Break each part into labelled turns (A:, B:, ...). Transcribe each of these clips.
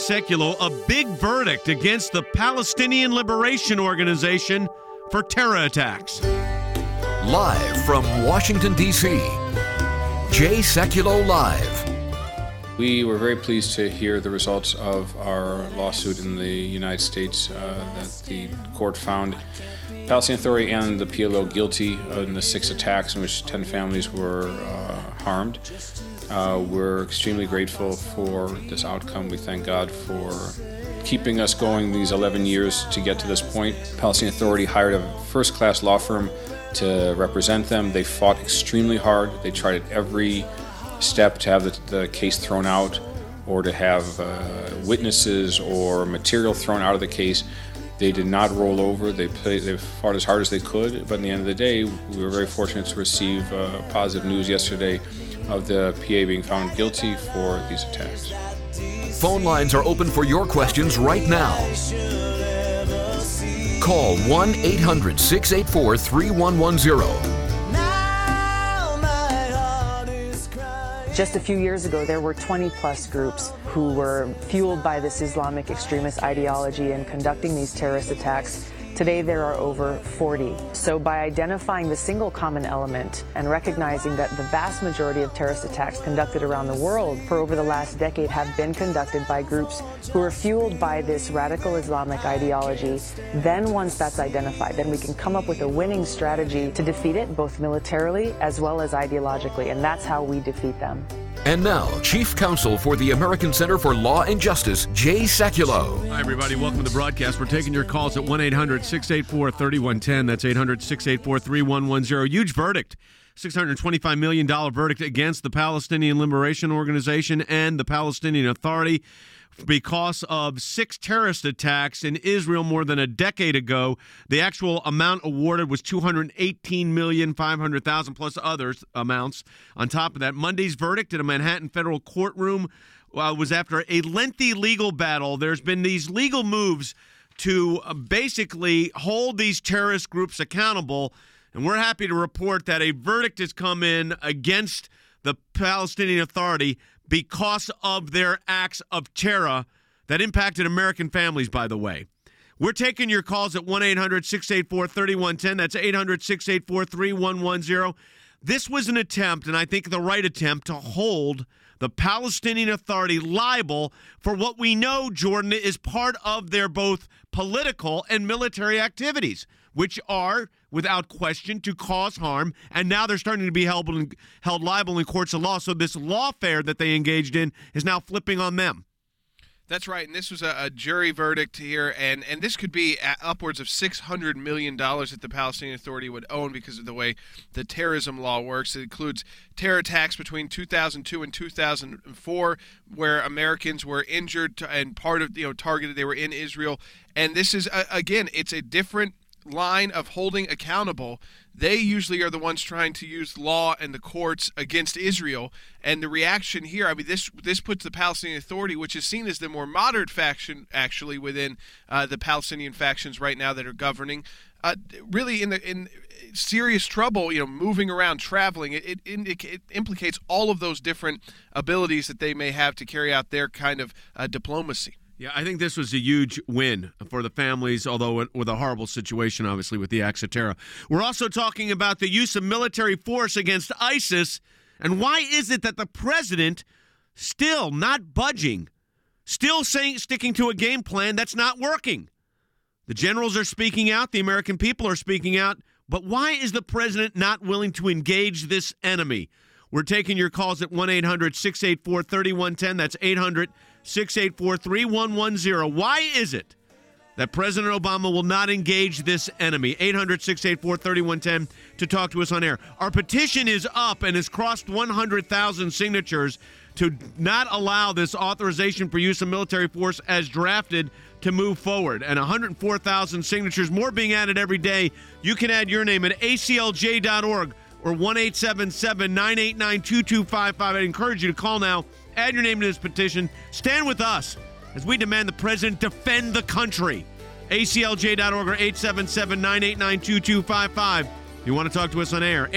A: Sekulow, a big verdict against the Palestinian Liberation Organization for terror attacks.
B: Live from Washington, D.C., Jay Sekulow Live.
C: We were very pleased to hear the results of our lawsuit in the United States that the court found Palestinian Authority and the PLO guilty in the 6 attacks in which 10 families were harmed. We're extremely grateful for this outcome. We thank God for keeping us going these 11 years to get to this point. Palestinian Authority hired a first-class law firm to represent them. They fought extremely hard. They tried at every step to have the case thrown out or to have witnesses or material thrown out of the case. They did not roll over. They fought as hard as they could, but in the end of the day, we were very fortunate to receive positive news yesterday of the PA being found guilty for these attacks.
B: Phone lines are open for your questions right now. Call 1-800-684-3110.
D: Just a few years ago, there were 20-plus groups who were fueled by this Islamic extremist ideology and conducting these terrorist attacks. Today, there are over 40. So by identifying the single common element and recognizing that the vast majority of terrorist attacks conducted around the world for over the last decade have been conducted by groups who are fueled by this radical Islamic ideology, then once that's identified, then we can come up with a winning strategy to defeat it, both militarily as well as ideologically, and that's how we defeat them.
B: And now, Chief Counsel for the American Center for Law and Justice, Jay Sekulow.
A: Hi, everybody. Welcome to the broadcast. We're taking your calls at 1-800-684-3110. That's 800-684-3110. Huge verdict. $625 million verdict against the Palestinian Liberation Organization and the Palestinian Authority because of 6 terrorist attacks in Israel more than a decade ago. The actual amount awarded was $218,500,000 plus other amounts. On top of that, Monday's verdict in a Manhattan federal courtroom was after a lengthy legal battle. There's been these legal moves to basically hold these terrorist groups accountable, and we're happy to report that a verdict has come in against the Palestinian Authority because of their acts of terror that impacted American families, by the way. We're taking your calls at 1-800-684-3110. That's 800-684-3110. This was an attempt, and I think the right attempt, to hold the Palestinian Authority liable for what we know, Jordan, is part of their both political and military activities, which are, without question, to cause harm, and now they're starting to be held liable in courts of law. So this lawfare that they engaged in is now flipping on them.
E: That's right, and this was a jury verdict here, and this could be upwards of $600 million that the Palestinian Authority would own because of the way the terrorism law works. It includes terror attacks between 2002 and 2004, where Americans were injured and part of, targeted. They were in Israel, and this is, again, it's a different line of holding accountable. They usually are the ones trying to use law and the courts against Israel, and the reaction here, I mean, this puts the Palestinian Authority, which is seen as the more moderate faction actually within the Palestinian factions right now that are governing, really in serious trouble, moving around, traveling. It implicates all of those different abilities that they may have to carry out their kind of diplomacy.
A: Yeah, I think this was a huge win for the families, although with a horrible situation, obviously, with the acts of terror. We're also talking about the use of military force against ISIS, and why is it that the president still not budging, still sticking to a game plan that's not working? The generals are speaking out, the American people are speaking out, but why is the president not willing to engage this enemy? We're taking your calls at 1-800-684-3110. That's 800-684-3110. Why is it that President Obama will not engage this enemy? 800-684-3110 to talk to us on air. Our petition is up and has crossed 100,000 signatures to not allow this authorization for use of military force as drafted to move forward. And 104,000 signatures, more being added every day. You can add your name at aclj.org. or 1-877-989-2255. I encourage you to call now, add your name to this petition, stand with us as we demand the president defend the country. ACLJ.org or 877-989-2255. If you want to talk to us on air,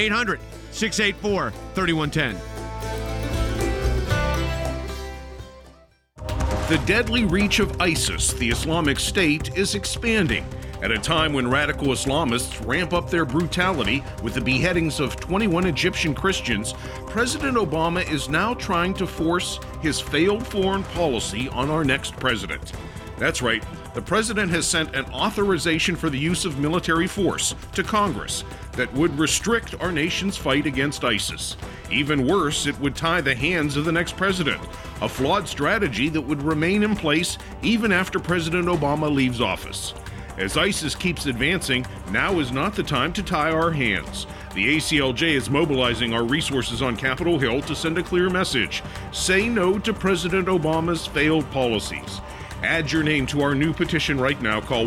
A: 800-684-3110.
F: The deadly reach of ISIS, the Islamic State, is expanding at a time when radical Islamists ramp up their brutality with the beheadings of 21 Egyptian Christians. President Obama is now trying to force his failed foreign policy on our next president. That's right, the president has sent an authorization for the use of military force to Congress that would restrict our nation's fight against ISIS. Even worse, it would tie the hands of the next president, a flawed strategy that would remain in place even after President Obama leaves office. As ISIS keeps advancing, now is not the time to tie our hands. The ACLJ is mobilizing our resources on Capitol Hill to send a clear message. Say no to President Obama's failed policies. Add your name to our new petition right now. Call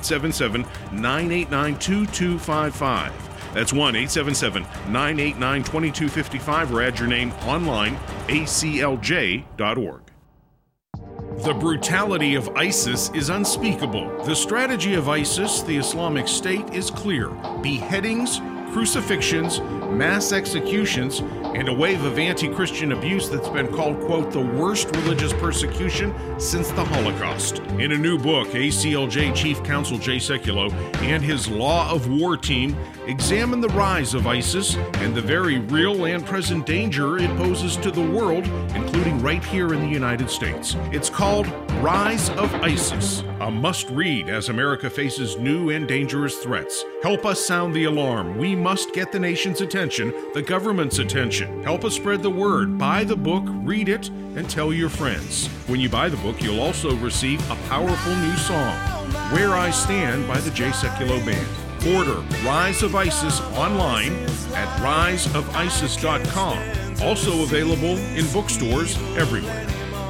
F: 1-877-989-2255. That's 1-877-989-2255, or add your name online, aclj.org. The brutality of ISIS is unspeakable. The strategy of ISIS, the Islamic State, is clear. Beheadings, crucifixions, mass executions, and a wave of anti-Christian abuse that's been called, quote, the worst religious persecution since the Holocaust. In a new book, ACLJ Chief Counsel Jay Sekulow and his Law of War team examine the rise of ISIS and the very real and present danger it poses to the world, including right here in the United States. It's called Rise of ISIS, a must-read as America faces new and dangerous threats. Help us sound the alarm. We must get the nation's attention, the government's attention. Help us spread the word. Buy the book, read it, and tell your friends. When you buy the book, you'll also receive a powerful new song, Where I Stand by the Jay Sekulow Band. Order Rise of ISIS online at riseofisis.com. Also available in bookstores everywhere.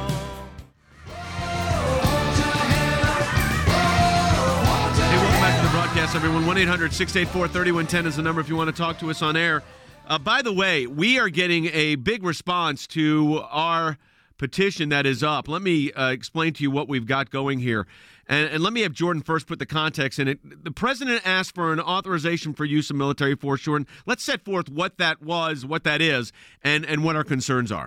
A: Broadcast, everyone. 1-800-684-3110 is the number if you want to talk to us on air. By the way, we are getting a big response to our petition that is up. Let me explain to you what we've got going here. And let me have Jordan first put the context in it. The president asked for an authorization for use of military force. Jordan, let's set forth what that was, what that is, and what our concerns are.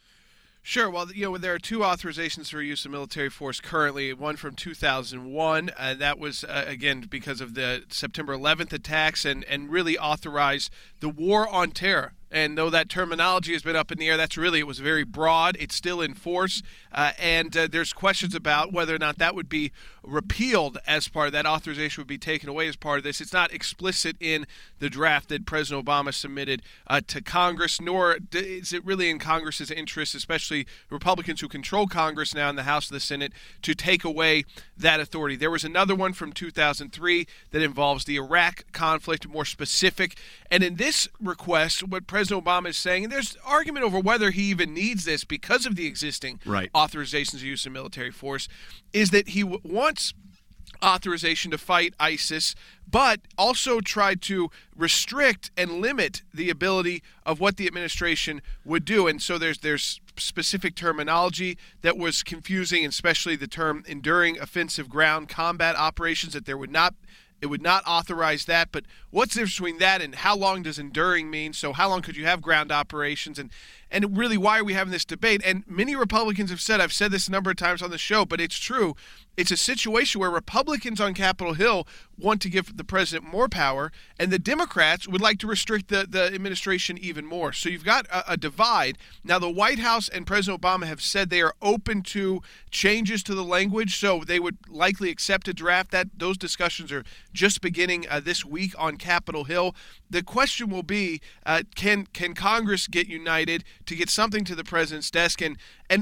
E: Sure. Well, there are two authorizations for use of military force currently. One from 2001. That was, again, because of the September 11th attacks and really authorized the war on terror. And though that terminology has been up in the air, it was very broad. It's still in force. And there's questions about whether or not that would be repealed as part of that authorization, would be taken away as part of this. It's not explicit in the draft that President Obama submitted to Congress, nor is it really in Congress's interest, especially Republicans who control Congress now in the House and the Senate, to take away that authority. There was another one from 2003 that involves the Iraq conflict, more specific. And in this request, what President Obama is saying, and there's argument over whether he even needs this because of the existing authorizations of use of military force, is that he wants authorization to fight ISIS, but also tried to restrict and limit the ability of what the administration would do. And so there's specific terminology that was confusing, especially the term enduring offensive ground combat operations, that it would not authorize that. But what's the difference between that and how long does enduring mean? So how long could you have ground operations? And really, why are we having this debate? And many Republicans have said, I've said this a number of times on the show, but it's true. It's a situation where Republicans on Capitol Hill want to give the president more power, and the Democrats would like to restrict the administration even more. So you've got a divide. Now, the White House and President Obama have said they are open to changes to the language, so they would likely accept a draft. Those discussions are just beginning this week on Capitol Hill. The question will be, can Congress get united to get something to the president's desk? And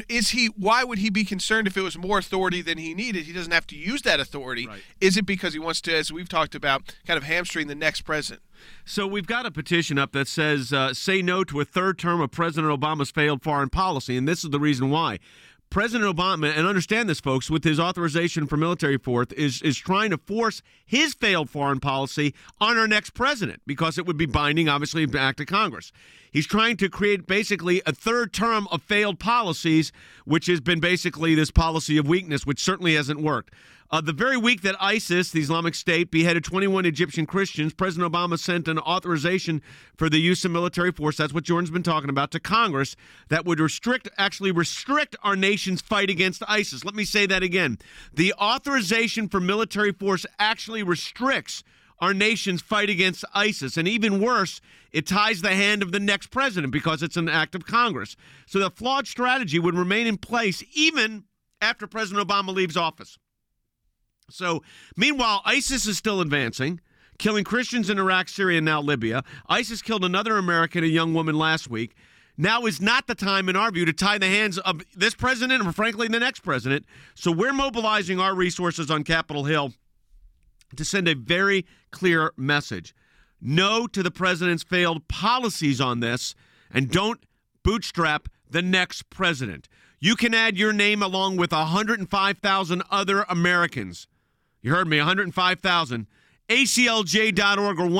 E: why would he be concerned if it was more authority than he needed? He doesn't have to use that authority. Right. Is it because he wants to, as we've talked about, kind of hamstring the next president?
A: So we've got a petition up that says, say no to a third term of President Obama's failed foreign policy. And this is the reason why. President Obama, and understand this, folks, with his authorization for military force, is trying to force his failed foreign policy on our next president because it would be binding, obviously, back to Congress. He's trying to create basically a third term of failed policies, which has been basically this policy of weakness, which certainly hasn't worked. The very week that ISIS, the Islamic State, beheaded 21 Egyptian Christians, President Obama sent an authorization for the use of military force, that's what Jordan's been talking about, to Congress that would restrict our nation's fight against ISIS. Let me say that again. The authorization for military force actually restricts our nation's fight against ISIS. And even worse, it ties the hand of the next president because it's an act of Congress. So the flawed strategy would remain in place even after President Obama leaves office. So, meanwhile, ISIS is still advancing, killing Christians in Iraq, Syria, and now Libya. ISIS killed another American, a young woman, last week. Now is not the time, in our view, to tie the hands of this president or, frankly, the next president. So we're mobilizing our resources on Capitol Hill to send a very clear message. No to the president's failed policies on this, and don't bootstrap the next president. You can add your name along with 105,000 other Americans. You heard me, 105,000. ACLJ.org or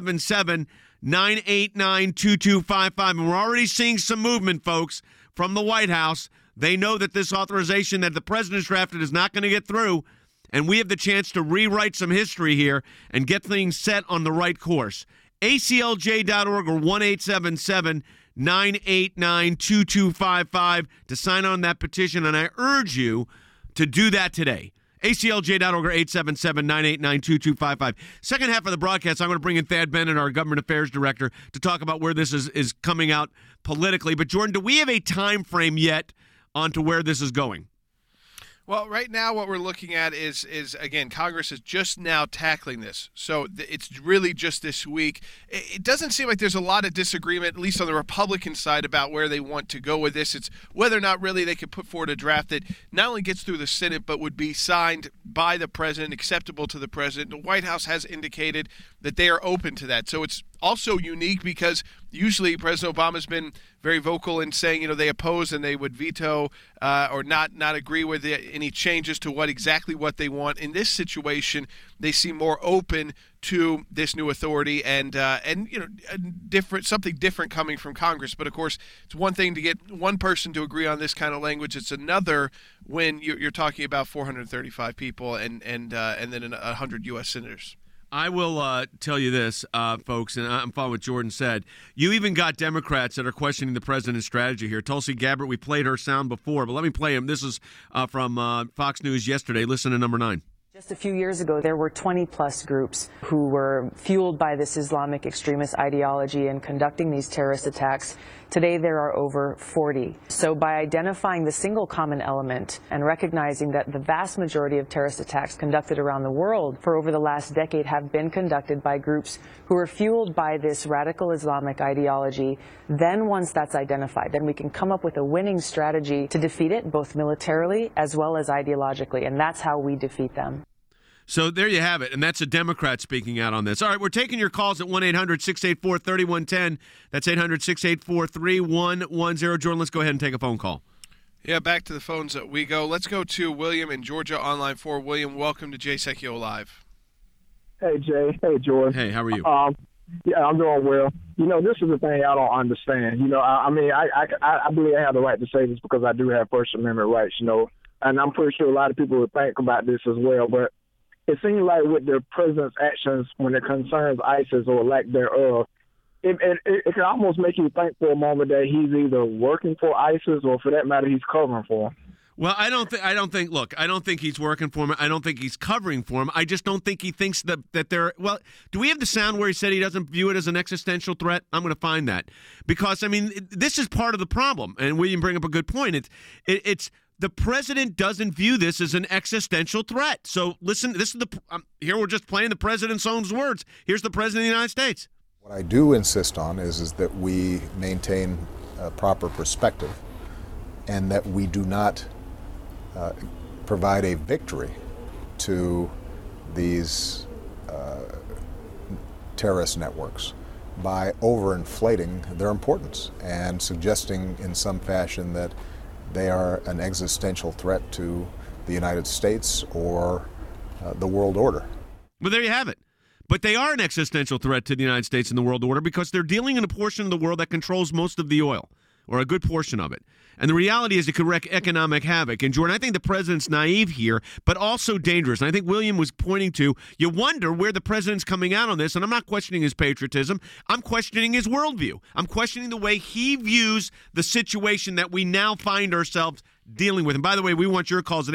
A: 1-877-989-2255. And we're already seeing some movement, folks, from the White House. They know that this authorization that the president's drafted is not going to get through, and we have the chance to rewrite some history here and get things set on the right course. ACLJ.org or 1-877-989-2255 to sign on that petition, and I urge you to do that today. ACLJ.org or 877-989-2255. Second half of the broadcast, I'm going to bring in Thad Bennett, our government affairs director, to talk about where this is coming out politically. But, Jordan, do we have a time frame yet onto where this is going?
E: Well, right now what we're looking at is again, Congress is just now tackling this. So it's really just this week. It doesn't seem like there's a lot of disagreement, at least on the Republican side, about where they want to go with this. It's whether or not really they could put forward a draft that not only gets through the Senate, but would be signed by the president, acceptable to the president. The White House has indicated that they are open to that. So it's also unique because usually President Obama's been very vocal in saying, they oppose and they would veto or not agree with any changes to what they want. In this situation, they seem more open to this new authority and something different coming from Congress. But of course, it's one thing to get one person to agree on this kind of language. It's another when you're talking about 435 people and then 100 U.S. senators.
A: I will tell you this, folks, and I'm following what Jordan said. You even got Democrats that are questioning the president's strategy here. Tulsi Gabbard, we played her sound before, but let me play him. This is from Fox News yesterday. Listen to number 9.
D: Just a few years ago, there were 20-plus groups who were fueled by this Islamic extremist ideology and conducting these terrorist attacks. Today, there are over 40. So by identifying the single common element and recognizing that the vast majority of terrorist attacks conducted around the world for over the last decade have been conducted by groups who are fueled by this radical Islamic ideology, then once that's identified, then we can come up with a winning strategy to defeat it, both militarily as well as ideologically, and that's how we defeat them.
A: So there you have it, and that's a Democrat speaking out on this. All right, we're taking your calls at 1-800-684-3110. That's 800-684-3110. Jordan, let's go ahead and take a phone call.
E: Yeah, back to the phones we go. Let's go to William in Georgia on line 4. William, welcome to Jay Sekulow Live.
G: Hey, Jay. Hey, Jordan.
A: Hey, how are you?
G: Yeah, I'm doing well. This is the thing I don't understand. I believe I have the right to say this because I do have First Amendment rights, and I'm pretty sure a lot of people would think about this as well, but it seems like with the president's actions when it concerns ISIS or lack thereof, it can almost make you think for a moment that he's either working for ISIS or, for that matter, he's covering for him.
A: Well, I don't think he's working for him. I don't think he's covering for him. I just don't think he thinks that they're, well, do we have the sound where he said he doesn't view it as an existential threat? I'm going to find that because, this is part of the problem. And William bring up a good point. It's the president doesn't view this as an existential threat. So listen, this is here we're just playing the president's own words. Here's the president of the United States.
H: What I do insist on is that we maintain a proper perspective and that we do not provide a victory to these terrorist networks by overinflating their importance and suggesting in some fashion that they are an existential threat to the United States or the world order.
A: Well, there you have it. But they are an existential threat to the United States and the world order because they're dealing in a portion of the world that controls most of the oil, or a good portion of it. And the reality is it could wreak economic havoc. And, Jordan, I think the president's naive here, but also dangerous. And I think William was pointing to, you wonder where the president's coming out on this. And I'm not questioning his patriotism. I'm questioning his worldview. I'm questioning the way he views the situation that we now find ourselves dealing with. And, by the way, we want your calls at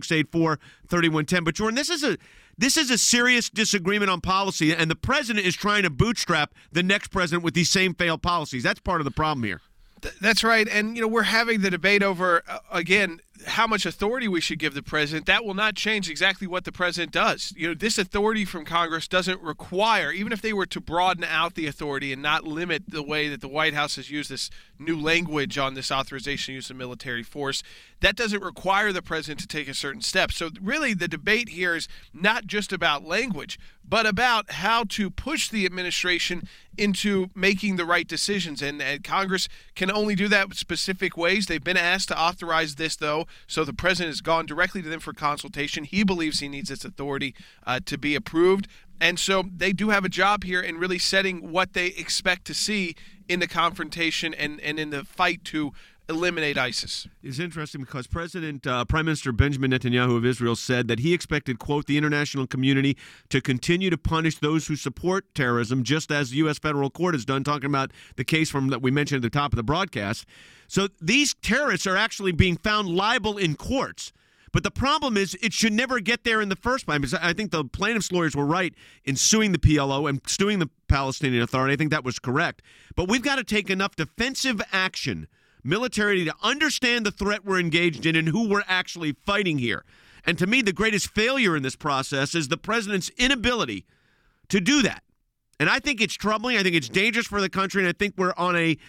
A: 800-684-3110. But, Jordan, this is a serious disagreement on policy, and the president is trying to bootstrap the next president with these same failed policies. That's part of the problem here.
E: That's right. And, we're having the debate over, again, how much authority we should give the president. That will not change exactly what the president does. This authority from Congress doesn't require, even if they were to broaden out the authority and not limit the way that the White House has used this new language on this authorization use of military force, that doesn't require the president to take a certain step. So really the debate here is not just about language, but about how to push the administration into making the right decisions. And Congress can only do that with specific ways. They've been asked to authorize this, though, so the president has gone directly to them for consultation. He believes he needs this authority to be approved. And so they do have a job here in really setting what they expect to see in the confrontation and in the fight to eliminate ISIS.
A: It's interesting because Prime Minister Benjamin Netanyahu of Israel said that he expected, quote, the international community to continue to punish those who support terrorism, just as the U.S. federal court has done, talking about the case that we mentioned at the top of the broadcast. So these terrorists are actually being found liable in courts. But the problem is it should never get there in the first place. Because I think the plaintiffs' lawyers were right in suing the PLO and suing the Palestinian Authority. I think that was correct. But we've got to take enough defensive action militarily to understand the threat we're engaged in and who we're actually fighting here. And to me, the greatest failure in this process is the president's inability to do that. And I think it's troubling. I think it's dangerous for the country. And I think we're on a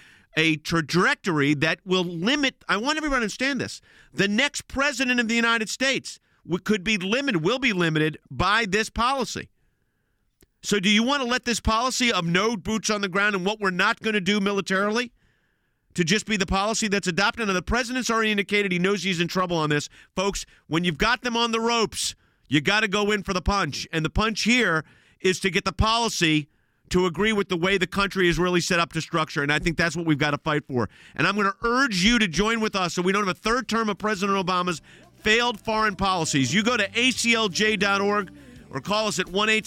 A: trajectory that will limit, I want everyone to understand this, the next president of the United States will be limited by this policy. So do you want to let this policy of no boots on the ground and what we're not going to do militarily to just be the policy that's adopted? And the president's already indicated he knows he's in trouble on this. Folks, when you've got them on the ropes, you got to go in for the punch. And the punch here is to get the policy to agree with the way the country is really set up to structure. And I think that's what we've got to fight for. And I'm going to urge you to join with us so we don't have a third term of President Obama's failed foreign policies. You go to aclj.org or call us at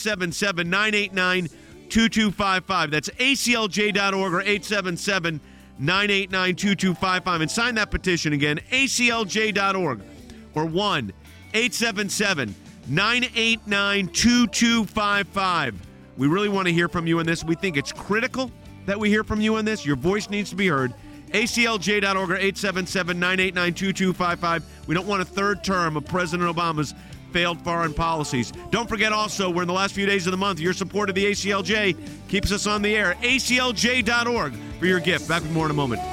A: 1-877-989-2255. That's aclj.org or 877-989-2255. And sign that petition again, aclj.org or 1-877-989-2255. We really want to hear from you on this. We think it's critical that we hear from you on this. Your voice needs to be heard. ACLJ.org or 877-989-2255. We don't want a third term of President Obama's failed foreign policies. Don't forget also, we're in the last few days of the month. Your support of the ACLJ keeps us on the air. ACLJ.org for your gift. Back with more in a moment.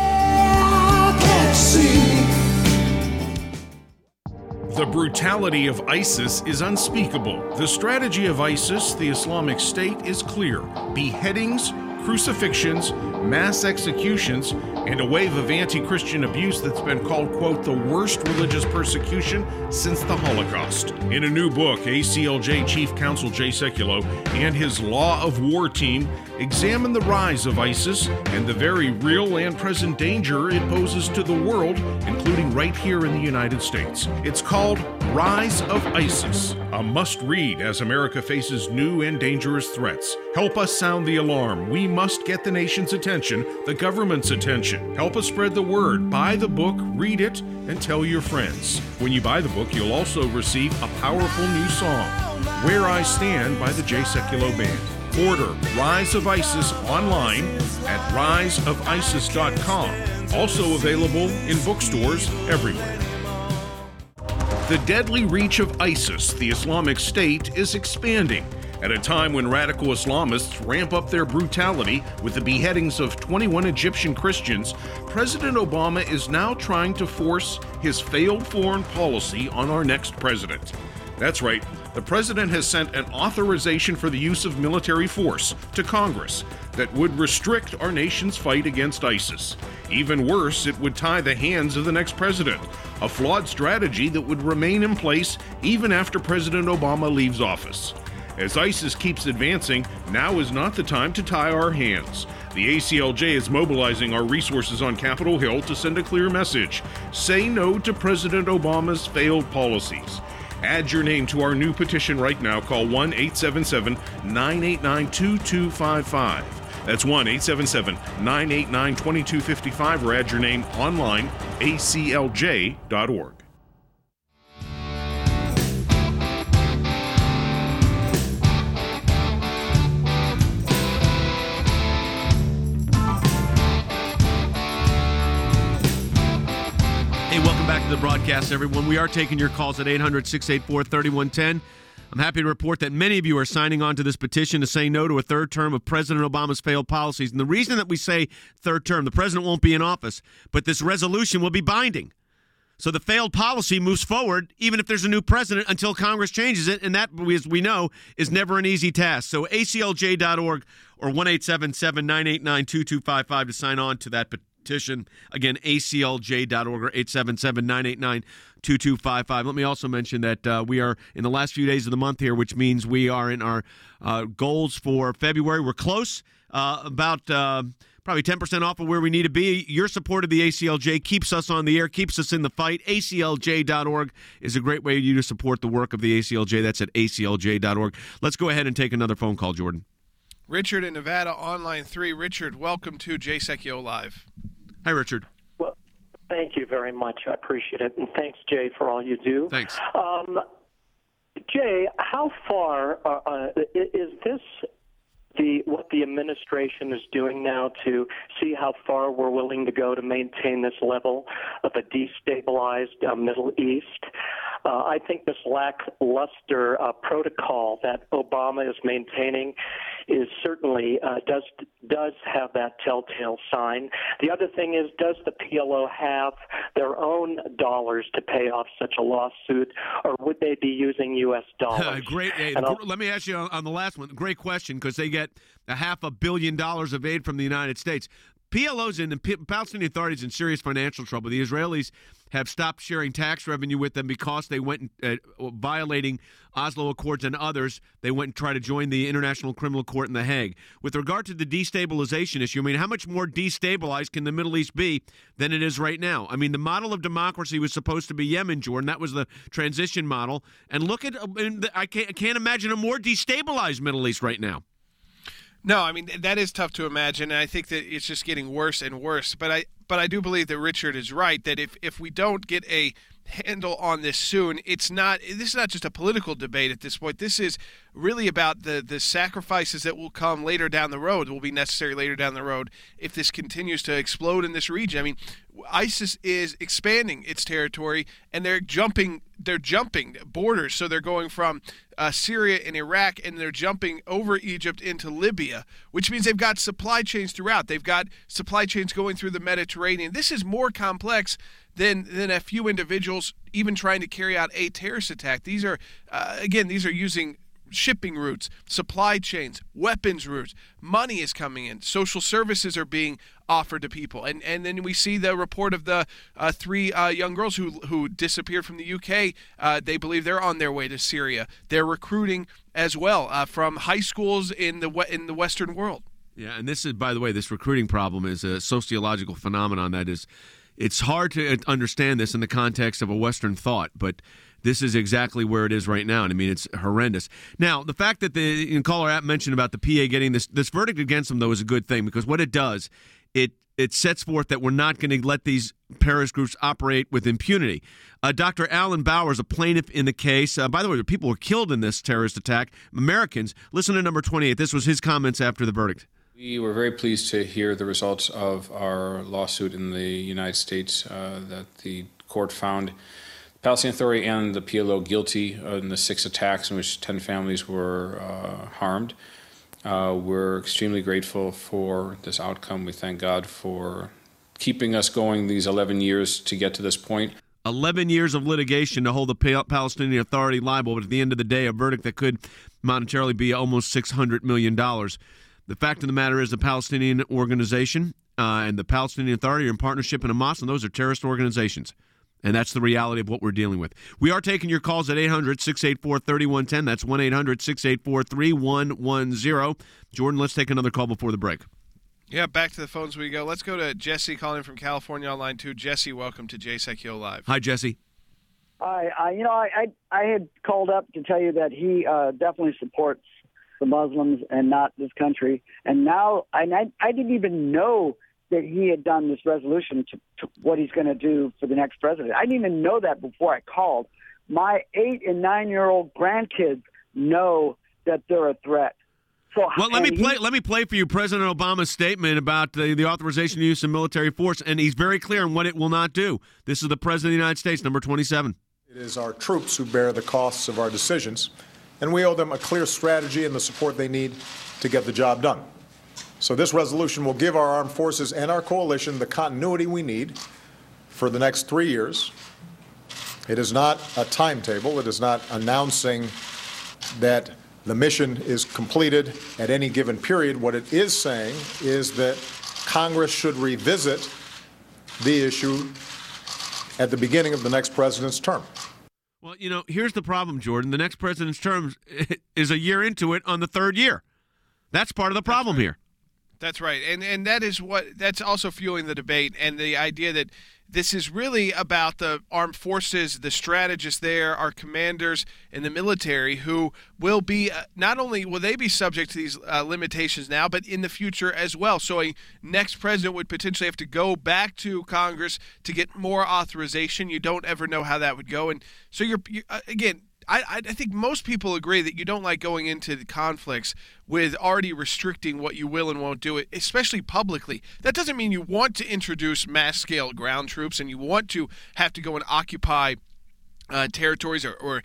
F: The brutality of ISIS is unspeakable. The strategy of ISIS, the Islamic State, is clear. Beheadings, crucifixions, mass executions, and a wave of anti-Christian abuse that's been called, quote, the worst religious persecution since the Holocaust. In a new book, ACLJ Chief Counsel Jay Sekulow and his Law of War team examine the rise of ISIS and the very real and present danger it poses to the world, including right here in the United States. It's called Rise of ISIS, a must-read as America faces new and dangerous threats. Help us sound the alarm. We must get the nation's attention, the government's attention. Help us spread the word. Buy the book, read it, and tell your friends. When you buy the book, you'll also receive a powerful new song, Where I Stand by the Jay Sekulow Band. Order Rise of ISIS online at riseofisis.com. Also available in bookstores everywhere. The deadly reach of ISIS, the Islamic State, is expanding at a time when radical Islamists ramp up their brutality with the beheadings of 21 Egyptian Christians. President Obama is now trying to force his failed foreign policy on our next president. That's right, the president has sent an authorization for the use of military force to Congress that would restrict our nation's fight against ISIS. Even worse, it would tie the hands of the next president, a flawed strategy that would remain in place even after President Obama leaves office. As ISIS keeps advancing, now is not the time to tie our hands. The ACLJ is mobilizing our resources on Capitol Hill to send a clear message. Say no to President Obama's failed policies. Add your name to our new petition right now. Call 1-877-989-2255. That's 1-877-989-2255, or add your name online, aclj.org.
A: Hey, welcome back to the broadcast, everyone. We are taking your calls at 800-684-3110. I'm happy to report that many of you are signing on to this petition to say no to a third term of President Obama's failed policies. And the reason that we say third term, the president won't be in office, but this resolution will be binding. So the failed policy moves forward, even if there's a new president, until Congress changes it. And that, as we know, is never an easy task. So aclj.org or 1-877-989-2255 to sign on to that petition. Again, aclj.org or 877-989-2255. Let me also mention that we are in the last few days of the month here, which means we are in our goals for February. We're close, about probably 10% off of where we need to be. Your support of the ACLJ keeps us on the air, keeps us in the fight. aclj.org is a great way for you to support the work of the ACLJ. That's at aclj.org. Let's go ahead and take another phone call, Jordan.
E: Richard in Nevada on line 3. Richard, welcome to Jay Sekulow Live.
A: Hi, Richard.
I: Well, thank you very much. I appreciate it. And thanks, Jay, for all you do.
A: Thanks.
I: Jay, how far is this what the administration is doing now to see how far we're willing to go to maintain this level of a destabilized Middle East? I think this lackluster protocol that Obama is maintaining is certainly does have that telltale sign. The other thing is, does the PLO have their own dollars to pay off such a lawsuit, or would they be using U.S. dollars?
A: Great. Let me ask you on the last one. Great question, because they get $500 million of aid from the United States. PLO's and the Palestinian Authority is in serious financial trouble. The Israelis have stopped sharing tax revenue with them because they went violating Oslo Accords and others. They went and tried to join the International Criminal Court in The Hague. With regard to the destabilization issue, I mean, how much more destabilized can the Middle East be than it is right now? I mean, the model of democracy was supposed to be Yemen, Jordan. That was the transition model. And look at, I can't imagine a more destabilized Middle East right now.
E: No, I mean, that is tough to imagine, and I think that it's just getting worse and worse. But I do believe that Richard is right, that if we don't get a handle on this soon, this is not just a political debate at this point. This is really about the sacrifices that will come later down the road, will be necessary later down the road if this continues to explode in this region. I mean, ISIS is expanding its territory, and they're jumping borders. So they're going from Syria and Iraq, and they're jumping over Egypt into Libya, which means they've got supply chains throughout. They've got supply chains going through the Mediterranean. This is more complex than a few individuals even trying to carry out a terrorist attack. These are using shipping routes, supply chains, weapons routes. Money is coming in. Social services are being offered to people. And then we see the report of the 3 young girls who disappeared from the UK. They believe they're on their way to Syria. They're recruiting as well from high schools in the Western world.
A: Yeah, and this is, by the way, this recruiting problem is a sociological phenomenon that is, it's hard to understand this in the context of a Western thought, but this is exactly where it is right now. And I mean, it's horrendous. Now, the fact that the caller app mentioned about the PA getting this verdict against them, though, is a good thing, because what it does, it sets forth that we're not going to let these terrorist groups operate with impunity. Dr. Alan Bowers, a plaintiff in the case. By the way, the people were killed in this terrorist attack, Americans. Listen to number 28. This was his comments after the verdict.
C: We were very pleased to hear the results of our lawsuit in the United States that the court found the Palestinian Authority and the PLO guilty in the 6 attacks in which 10 families were harmed. We're extremely grateful for this outcome. We thank God for keeping us going these 11 years to get to this point.
A: 11 years of litigation to hold the Palestinian Authority liable, but at the end of the day, a verdict that could monetarily be almost $600 million. The fact of the matter is the Palestinian organization and the Palestinian Authority are in partnership in Hamas, and those are terrorist organizations. And that's the reality of what we're dealing with. We are taking your calls at 800-684-3110. That's 1-800-684-3110. Jordan, let's take another call before the break.
E: Yeah, back to the phones we go. Let's go to Jesse calling from California on line 2. Jesse, welcome to JSEC Live.
A: Hi, Jesse.
J: Hi. I had called up to tell you that he definitely supports the Muslims and not this country. And now I didn't even know that he had done this resolution to what he's going to do for the next president. I didn't even know that before I called. My 8- and 9-year-old grandkids know that they're a threat. So,
A: well, let me play for you President Obama's statement about the authorization to use of military force, and he's very clear on what it will not do. This is the President of the United States, number 27.
H: It is our troops who bear the costs of our decisions, and we owe them a clear strategy and the support they need to get the job done. So this resolution will give our armed forces and our coalition the continuity we need for the next 3 years. It is not a timetable. It is not announcing that the mission is completed at any given period. What it is saying is that Congress should revisit the issue at the beginning of the next president's term.
A: Well, here's the problem, Jordan. The next president's term is a year into it on the third year. That's part of the problem here.
E: That's right. And that's also fueling the debate and the idea that this is really about the armed forces, the strategists there, our commanders in the military who will be not only will they be subject to these limitations now, but in the future as well. So a next president would potentially have to go back to Congress to get more authorization. You don't ever know how that would go. And so you're again, I think most people agree that you don't like going into the conflicts with already restricting what you will and won't do, it, especially publicly. That doesn't mean you want to introduce mass-scale ground troops and you want to have to go and occupy territories or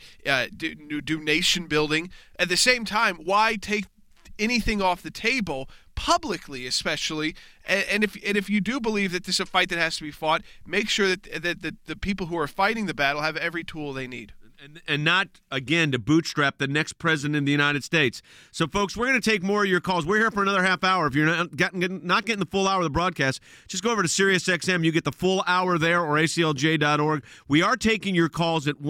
E: do nation building. At the same time, why take anything off the table publicly, especially? And if you do believe that this is a fight that has to be fought, make sure that the people who are fighting the battle have every tool they need.
A: And not, again, to bootstrap the next president of the United States. So, folks, we're going to take more of your calls. We're here for another half hour. If you're not getting the full hour of the broadcast, just go over to SiriusXM. You get the full hour there, or aclj.org. We are taking your calls at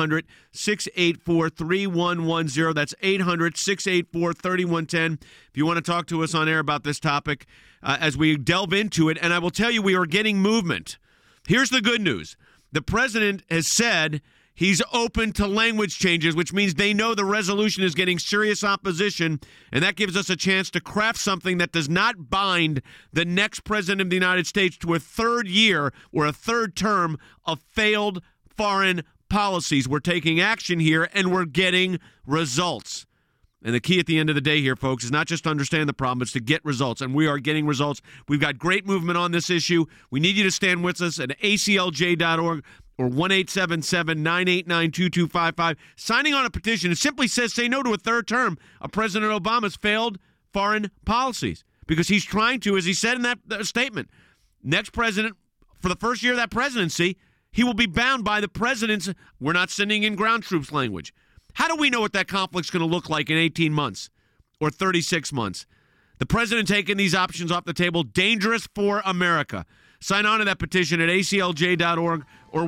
A: 1-800-684-3110. That's 800-684-3110. If you want to talk to us on air about this topic as we delve into it. And I will tell you, we are getting movement. Here's the good news. The president has said he's open to language changes, which means they know the resolution is getting serious opposition, and that gives us a chance to craft something that does not bind the next president of the United States to a third year or a third term of failed foreign policies. We're taking action here, and we're getting results. And the key at the end of the day here, folks, is not just to understand the problem, it's to get results. And we are getting results. We've got great movement on this issue. We need you to stand with us at aclj.org or 1-877-989-2255. Signing on a petition, it simply says say no to a third term of President Obama's failed foreign policies. Because he's trying to, as he said in that statement, next president, for the first year of that presidency, he will be bound by the president's "we're not sending in ground troops" language. How do we know what that conflict's going to look like in 18 months or 36 months? The president taking these options off the table, dangerous for America. Sign on to that petition at aclj.org or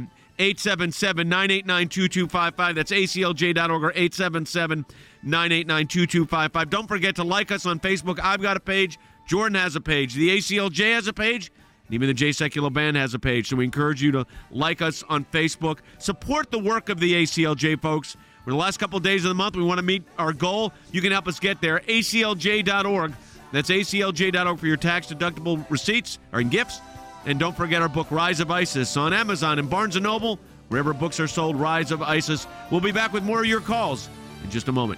A: 1-877-989-2255. That's aclj.org or 877-989-2255. Don't forget to like us on Facebook. I've got a page. Jordan has a page. The ACLJ has a page. And even the Jay Sekulow Band has a page. So we encourage you to like us on Facebook. Support the work of the ACLJ, folks. For the last couple of days of the month, we want to meet our goal. You can help us get there. aclj.org. That's aclj.org for your tax-deductible receipts or gifts. And don't forget our book, Rise of ISIS, on Amazon and Barnes & Noble. Wherever books are sold, Rise of ISIS. We'll be back with more of your calls in just a moment.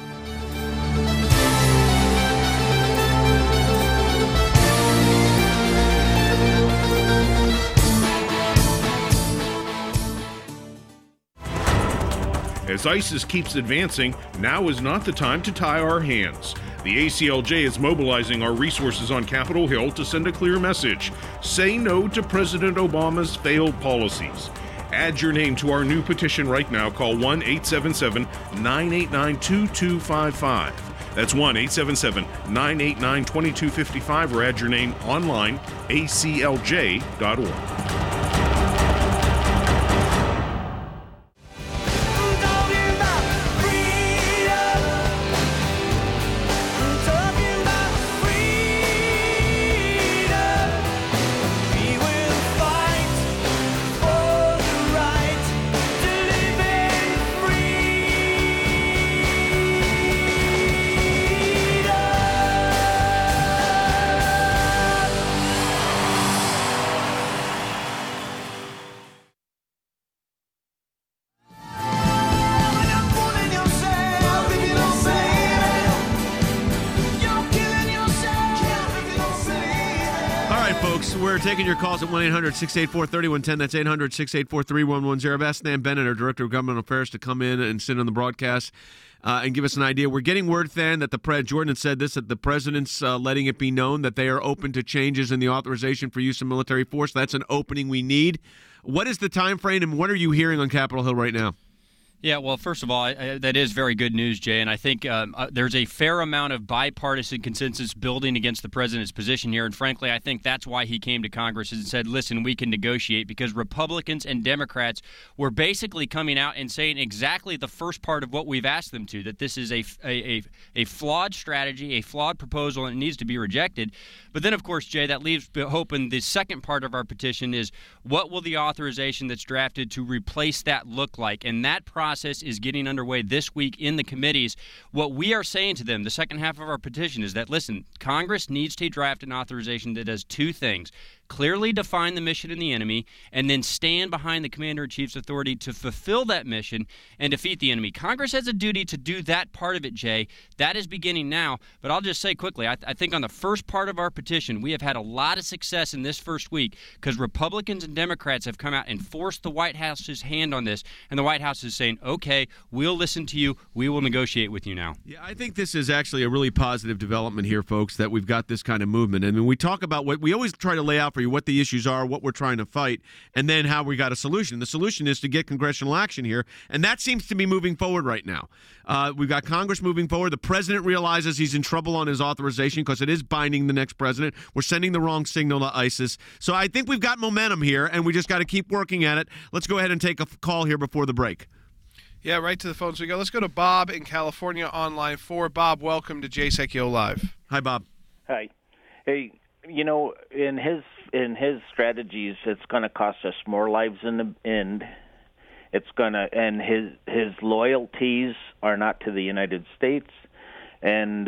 F: As ISIS keeps advancing, now is not the time to tie our hands. The ACLJ is mobilizing our resources on Capitol Hill to send a clear message. Say no to President Obama's failed policies. Add your name to our new petition right now. Call 1-877-989-2255. That's 1-877-989-2255, or add your name online, aclj.org.
A: we're taking your calls at 1-800-684-3110. That's 800-684-3110. I've asked Nan Bennett, our Director of Government Affairs, to come in and sit on the broadcast and give us an idea. We're getting word, Than, that Jordan had said this, that the president's letting it be known that they are open to changes in the authorization for use of military force. That's an opening we need. What is the time frame, and what are you hearing on Capitol Hill right now?
K: Yeah, well, first of all, that is very good news, Jay, and I think there's a fair amount of bipartisan consensus building against the president's position here, and frankly, I think that's why he came to Congress and said, listen, we can negotiate, because Republicans and Democrats were basically coming out and saying exactly the first part of what we've asked them to, that this is a flawed strategy, a flawed proposal, and it needs to be rejected. But then, of course, Jay, that leaves open the second part of our petition is, what will the authorization that's drafted to replace that look like? And that process is getting underway this week in the committees. What we are saying to them, the second half of our petition, is that, listen, Congress needs to draft an authorization that does two things: clearly define the mission and the enemy, and then stand behind the Commander-in-Chief's authority to fulfill that mission and defeat the enemy. Congress has a duty to do that part of it, Jay. That is beginning now. But I'll just say quickly, I think on the first part of our petition, we have had a lot of success in this first week because Republicans and Democrats have come out and forced the White House's hand on this, and the White House is saying, okay, we'll listen to you. We will negotiate with you now.
A: Yeah, I think this is actually a really positive development here, folks, that we've got this kind of movement. And when we talk about what we always try to lay out for you, what the issues are, what we're trying to fight, and then how we got a solution. The solution is to get congressional action here, and that seems to be moving forward right now. We've got Congress moving forward. The president realizes he's in trouble on his authorization because it is binding the next president. We're sending the wrong signal to ISIS. So I think we've got momentum here, and we just got to keep working at it. Let's go ahead and take a call here before the break.
E: Yeah, right to the phones we go. Let's go to Bob in California on line 4. Bob, welcome to Jay Sekulow Live.
A: Hi, Bob.
L: Hi. Hey, you know, in his strategies, it's going to cost us more lives in the end. It's going to, and his loyalties are not to the United States, and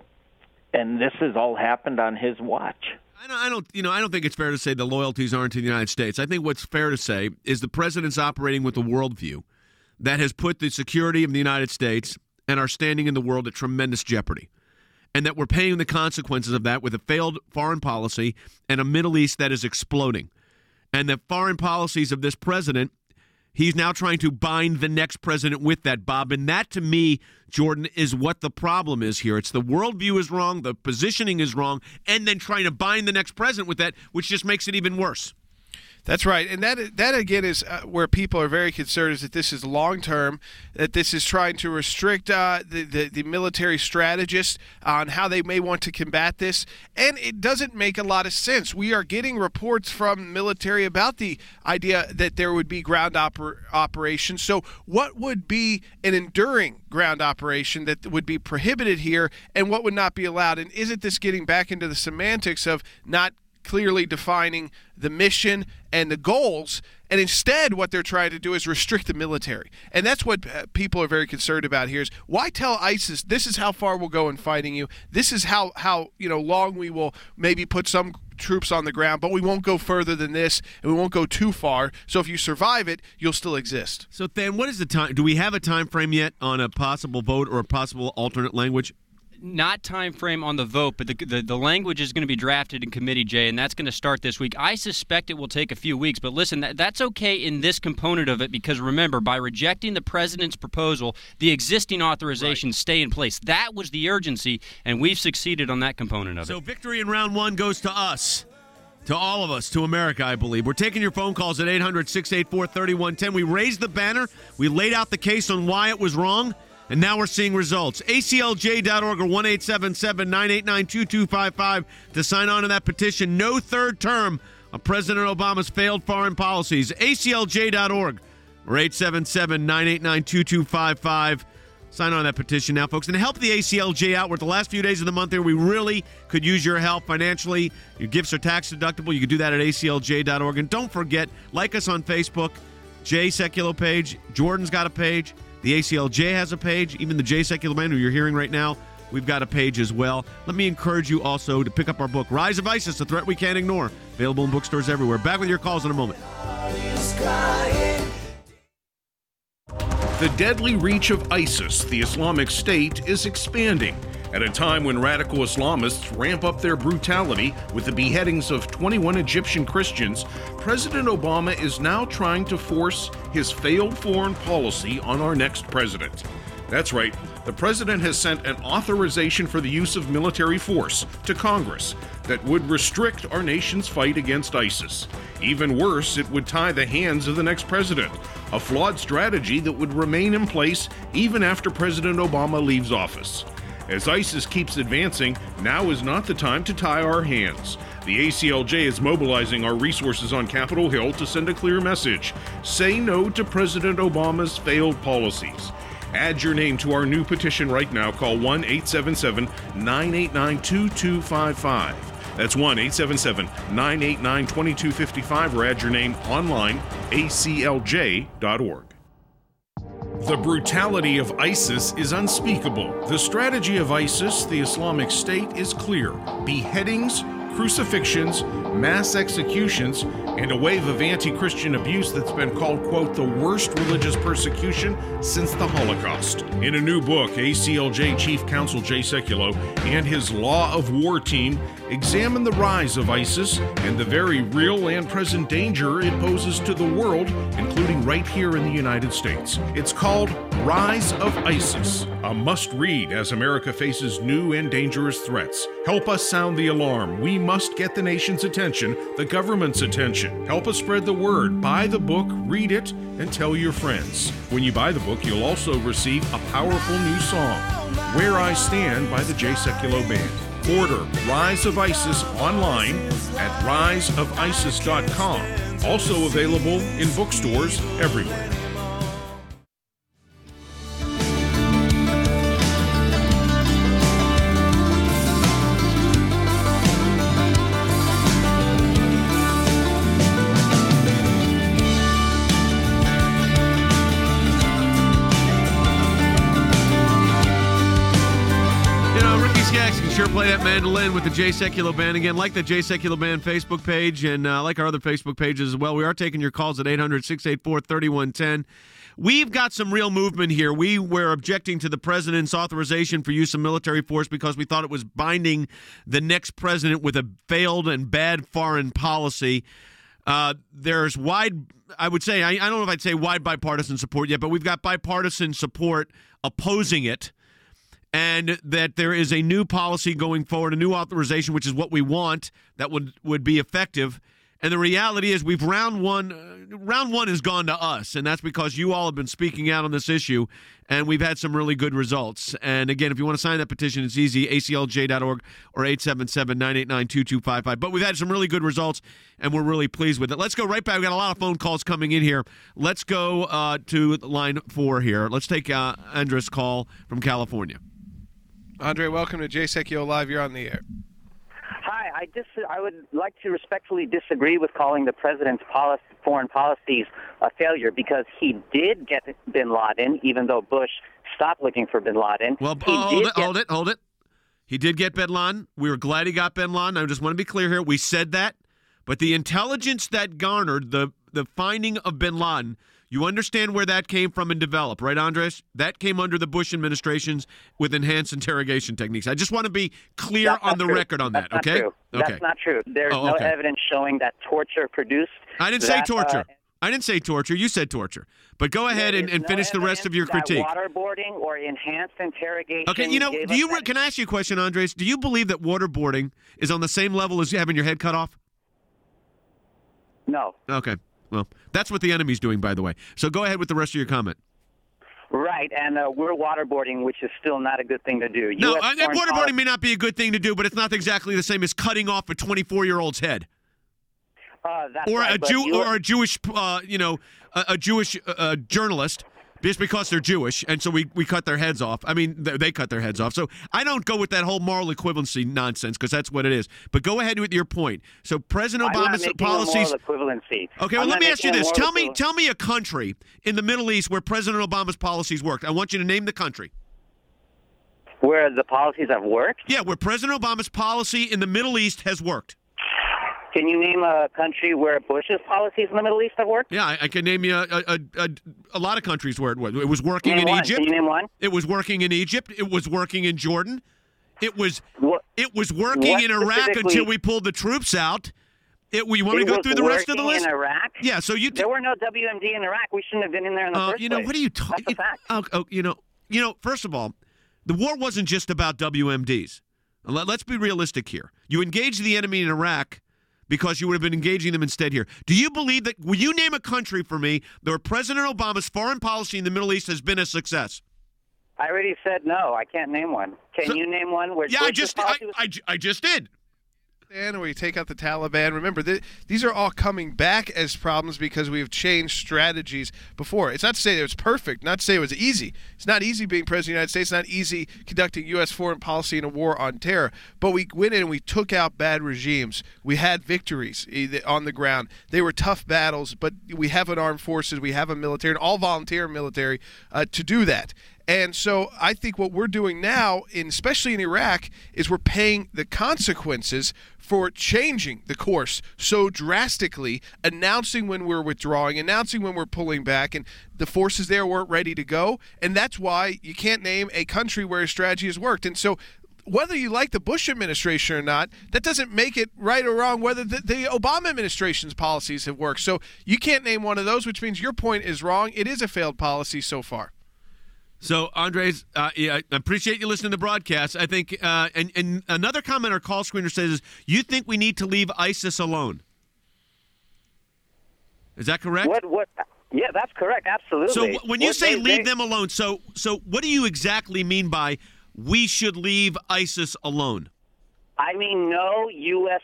L: this has all happened on his watch.
A: I don't think it's fair to say the loyalties aren't to the United States. I think what's fair to say is the president's operating with a worldview that has put the security of the United States and our standing in the world at tremendous jeopardy, and that we're paying the consequences of that with a failed foreign policy and a Middle East that is exploding. And the foreign policies of this president, he's now trying to bind the next president with that, Bob. And that, to me, Jordan, is what the problem is here. It's the worldview is wrong, the positioning is wrong, and then trying to bind the next president with that, which just makes it even worse.
E: That's right, and that again is where people are very concerned, is that this is long-term, that this is trying to restrict the military strategists on how they may want to combat this, and it doesn't make a lot of sense. We are getting reports from military about the idea that there would be ground operations, so what would be an enduring ground operation that would be prohibited here, and what would not be allowed? And isn't this getting back into the semantics of not clearly defining the mission and the goals, and instead what they're trying to do is restrict the military? And that's what people are very concerned about here, is why tell ISIS this is how far we'll go in fighting you, this is how long we will maybe put some troops on the ground, but we won't go further than this, and we won't go too far, so if you survive it, you'll still exist.
A: So then what is the time? Do we have a time frame yet on a possible vote or a possible alternate language?
K: Not time frame on the vote, but the language is going to be drafted in committee, Jay, and that's going to start this week. I suspect it will take a few weeks, but listen, that's okay in this component of it, because remember, by rejecting the president's proposal, the existing authorizations stay in place. That was the urgency, and we've succeeded on that component of it.
A: So victory in round one goes to us. To all of us, to America, I believe. We're taking your phone calls at 800-684-3110. We raised the banner. We laid out the case on why it was wrong. And now we're seeing results. ACLJ.org or 1-877-989-2255 to sign on to that petition. No third term of President Obama's failed foreign policies. ACLJ.org or 877-989-2255. Sign on to that petition now, folks. And help the ACLJ out. We're at the last few days of the month here. We really could use your help financially. Your gifts are tax deductible. You can do that at ACLJ.org. And don't forget, like us on Facebook. Jay Sekulow page. Jordan's got a page. The ACLJ has a page. Even the Jay Sekulow Man, who you're hearing right now, we've got a page as well. Let me encourage you also to pick up our book, Rise of ISIS, A Threat We Can't Ignore. Available in bookstores everywhere. Back with your calls in a moment.
F: The deadly reach of ISIS, the Islamic State, is expanding. At a time when radical Islamists ramp up their brutality with the beheadings of 21 Egyptian Christians, President Obama is now trying to force his failed foreign policy on our next president. That's right, the president has sent an authorization for the use of military force to Congress that would restrict our nation's fight against ISIS. Even worse, it would tie the hands of the next president, a flawed strategy that would remain in place even after President Obama leaves office. As ISIS keeps advancing, now is not the time to tie our hands. The ACLJ is mobilizing our resources on Capitol Hill to send a clear message. Say no to President Obama's failed policies. Add your name to our new petition right now. Call 1-877-989-2255. That's 1-877-989-2255, or add your name online, aclj.org. The brutality of ISIS is unspeakable. The strategy of ISIS, the Islamic State, is clear. Beheadings, crucifixions, mass executions, and a wave of anti-Christian abuse that's been called, quote, the worst religious persecution since the Holocaust. In a new book, ACLJ Chief Counsel Jay Sekulow and his Law of War team examine the rise of ISIS and the very real and present danger it poses to the world, including right here in the United States. It's called Rise of ISIS, a must-read as America faces new and dangerous threats. Help us sound the alarm. We must get the nation's attention, the government's attention. Help us spread the word. Buy the book, read it, and tell your friends. When you buy the book, you'll also receive a powerful new song, Where I Stand by the Jay Sekulow Band. Order Rise of ISIS online at riseofisis.com. Also available in bookstores everywhere.
A: Sure play that mandolin with the Jay Sekulow Band. Again, like the Jay Sekulow Band Facebook page and like our other Facebook pages as well. We are taking your calls at 800-684-3110. We've got some real movement here. We were objecting to the president's authorization for use of military force because we thought it was binding the next president with a failed and bad foreign policy. There's wide, I would say, I don't know if I'd say wide bipartisan support yet, but we've got bipartisan support opposing it. And that there is a new policy going forward, a new authorization, which is what we want, that would be effective. And the reality is round one has gone to us, and that's because you all have been speaking out on this issue, and we've had some really good results. And again, if you want to sign that petition, it's easy, aclj.org or 877-989-2255. But we've had some really good results, and we're really pleased with it. Let's go right back. We've got a lot of phone calls coming in here. Let's go to line 4 here. Let's take Andres' call from California.
E: Andre, welcome to Jay Sekulow Live. You're on the air.
M: Hi, I would like to respectfully disagree with calling the president's foreign policies a failure, because he did get bin Laden, even though Bush stopped looking for bin Laden.
A: Well, hold it. He did get bin Laden. We were glad he got bin Laden. I just want to be clear here. We said that. But the intelligence that garnered the finding of bin Laden, you understand where that came from and developed, right, Andres? That came under the Bush administrations with enhanced interrogation techniques. I just want to be clear on the record on that, okay?
M: Okay. That's not true. There's no evidence showing that torture produced.
A: I didn't say torture. I didn't say torture. You said torture. But go ahead and finish the rest of your critique.
M: Waterboarding or enhanced interrogation.
A: Okay, can I ask you a question, Andres? Do you believe that waterboarding is on the same level as having your head cut off?
M: No.
A: Okay. Well, that's what the enemy's doing, by the way. So go ahead with the rest of your comment.
M: Right, and we're waterboarding, which is still not a good thing to do.
A: No, waterboarding may not be a good thing to do, but it's not exactly the same as cutting off a 24-year-old's head.
M: That's
A: or
M: right,
A: a Jewish journalist. Just because they're Jewish, and so we cut their heads off. I mean, they cut their heads off. So I don't go with that whole moral equivalency nonsense, because that's what it is. But go ahead with your point. So President Obama's policies.
M: Moral equivalency.
A: Okay, well, let me ask you this. Tell me a country in the Middle East where President Obama's policies worked. I want you to name the country.
M: Where the policies have worked?
A: Yeah, where President Obama's policy in the Middle East has worked.
M: Can you name a country where Bush's policies in the Middle East have worked?
A: Yeah, I can name you a lot of countries where it was. It was working in Egypt.
M: Can you name one?
A: It was working in Egypt. It was working in Jordan. It was working in Iraq until we pulled the troops out. You want me to go through the rest of the list?
M: In Iraq?
A: Yeah. So
M: there were no WMD in Iraq. We shouldn't have been in there in the first place.
A: What are you talking?
M: That's a fact.
A: First of all, the war wasn't just about WMDs. Let's be realistic here. You engaged the enemy in Iraq because you would have been engaging them instead here. Do you believe that? Will you name a country for me where President Obama's foreign policy in the Middle East has been a success?
M: I already said no. I can't name one. Can you name one? Where
A: I just did.
E: And where you take out the Taliban. Remember, these are all coming back as problems because we've changed strategies before. It's not to say that it was perfect, not to say it was easy. It's not easy being president of the United States. It's not easy conducting U.S. foreign policy in a war on terror. But we went in and we took out bad regimes. We had victories on the ground. They were tough battles, but we have an armed forces. We have a military, an all-volunteer military to do that. And so I think what we're doing now, especially in Iraq, is we're paying the consequences for changing the course so drastically, announcing when we're withdrawing, announcing when we're pulling back, and the forces there weren't ready to go. And that's why you can't name a country where a strategy has worked. And so whether you like the Bush administration or not, that doesn't make it right or wrong whether the Obama administration's policies have worked. So you can't name one of those, which means your point is wrong. It is a failed policy so far.
A: So, Andres, I appreciate you listening to the broadcast. I think, and another comment our call screener says is, you think we need to leave ISIS alone. Is that correct?
M: What? Yeah, that's correct. Absolutely.
A: So when you say leave them alone, so what do you exactly mean by we should leave ISIS alone?
M: I mean, no U.S.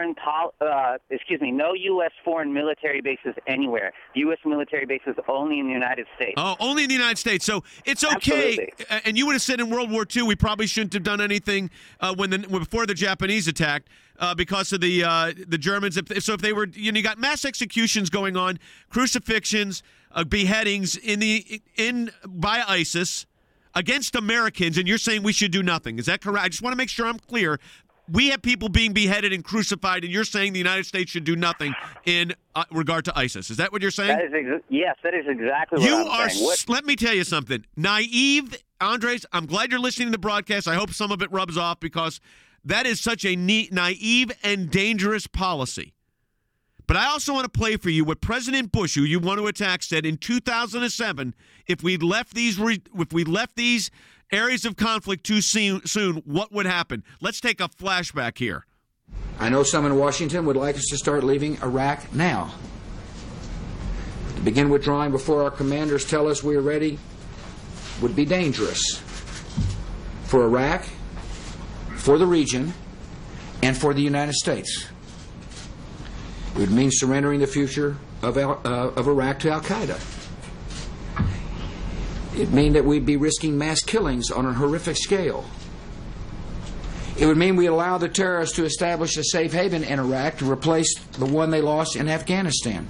M: no U.S. foreign military bases anywhere. U.S. military bases only in the United States.
A: Oh, only in the United States. So it's okay.
M: Absolutely.
A: And you would have said in World War II we probably shouldn't have done anything before the Japanese attacked because of the Germans. If they were, you got mass executions going on, crucifixions, beheadings by ISIS against Americans, and you're saying we should do nothing. Is that correct? I just want to make sure I'm clear. We have people being beheaded and crucified, and you're saying the United States should do nothing in regard to ISIS. Is that what you're saying?
M: Yes, that is exactly what I'm saying.
A: Let me tell you something. Naive, Andres, I'm glad you're listening to the broadcast. I hope some of it rubs off because that is such a naive and dangerous policy. But I also want to play for you what President Bush, who you want to attack, said in 2007, if we left these areas of conflict too soon, what would happen? Let's take a flashback here.
N: I know some in Washington would like us to start leaving Iraq now. To begin withdrawing before our commanders tell us we are ready would be dangerous for Iraq, for the region, and for the United States. It would mean surrendering the future of Iraq to al-Qaeda. It would mean that we'd be risking mass killings on a horrific scale. It would mean we'd allow the terrorists to establish a safe haven in Iraq to replace the one they lost in Afghanistan.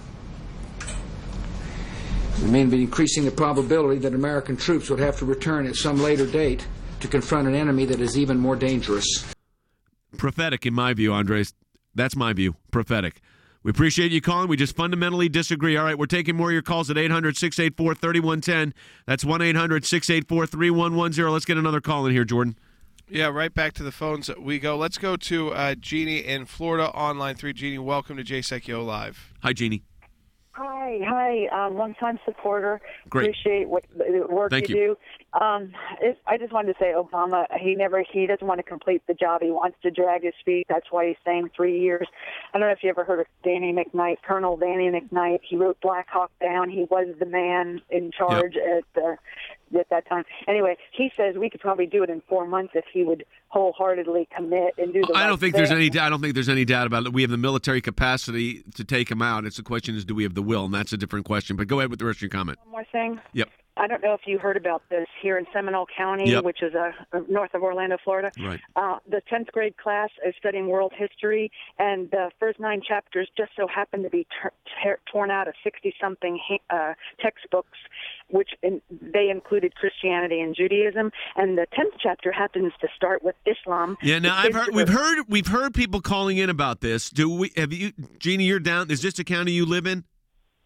N: It would mean increasing the probability that American troops would have to return at some later date to confront an enemy that is even more dangerous.
A: Prophetic in my view, Andres. That's my view. Prophetic. We appreciate you calling. We just fundamentally disagree. All right, we're taking more of your calls at 800-684-3110. That's 1-800-684-3110. Let's get another call in here, Jordan.
E: Yeah, right back to the phones we go. Let's go to Jeannie in Florida on line 3. Jeannie, welcome to Jay Sekulow Live.
A: Hi, Jeannie.
O: Hi. Long-time supporter.
A: Great.
O: Appreciate the work
A: Thank you.
O: do. I just wanted to say Obama, he doesn't want to complete the job. He wants to drag his feet. That's why he's saying 3 years. I don't know if you ever heard of Danny McKnight, Colonel Danny McKnight. He wrote Black Hawk Down. He was the man in charge at that time. Anyway, he says we could probably do it in 4 months if he would wholeheartedly commit and do the
A: I
O: right
A: don't think
O: thing.
A: there's any doubt about it. We have the military capacity to take him out. It's the question is, do we have the will? And that's a different question. But go ahead with the rest of your comment.
O: One more thing.
A: Yep.
O: I don't know if you heard about this here in Seminole County, which is north of Orlando, Florida.
A: Right.
O: The 10th grade class is studying world history, and the first 9 chapters just so happen to be torn out of 60-something textbooks, which they included Christianity and Judaism, and the 10th chapter happens to start with Islam.
A: Yeah, now we've heard people calling in about this. Have you, Jeannie? You're down. Is this the county you live in?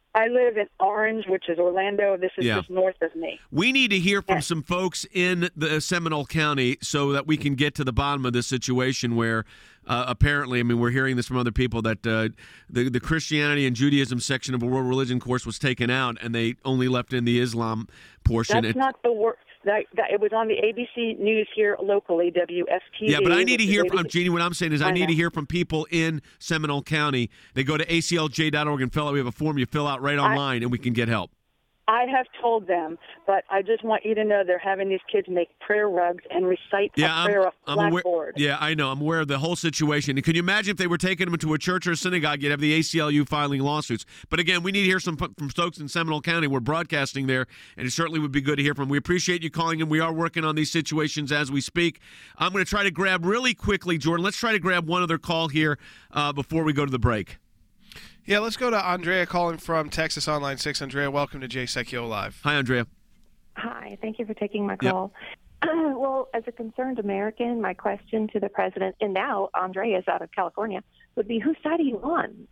O: I live in Orange, which is Orlando. This is just north of me.
A: We need to hear from some folks in the Seminole County so that we can get to the bottom of this situation where apparently, I mean, we're hearing this from other people that the Christianity and Judaism section of a world religion course was taken out and they only left in the Islam portion.
O: That's not the word. It was on the ABC News here locally, WSTV.
A: Yeah, but I need to hear from, Jeannie, what I'm saying is I need to hear from people in Seminole County. They go to aclj.org and fill out, we have a form you fill out right online and we can get help.
O: I have told them, but I just want you to know they're having these kids make prayer rugs and recite a prayer off blackboard.
A: Yeah, I know. I'm aware of the whole situation. And can you imagine if they were taking them into a church or a synagogue, you'd have the ACLU filing lawsuits. But again, we need to hear from folks in Seminole County. We're broadcasting there, and it certainly would be good to hear from. We appreciate you calling in. We are working on these situations as we speak. I'm going to try to grab really quickly, Jordan, let's try to grab one other call here before we go to the break.
E: Yeah, let's go to Andrea calling from Texas Online 6. Andrea, welcome to Jay Sekulow Live.
A: Hi, Andrea.
P: Hi, thank you for taking my call. Yep. Well, as a concerned American, my question to the president, and now Andreas out of California, would be, whose side are you on?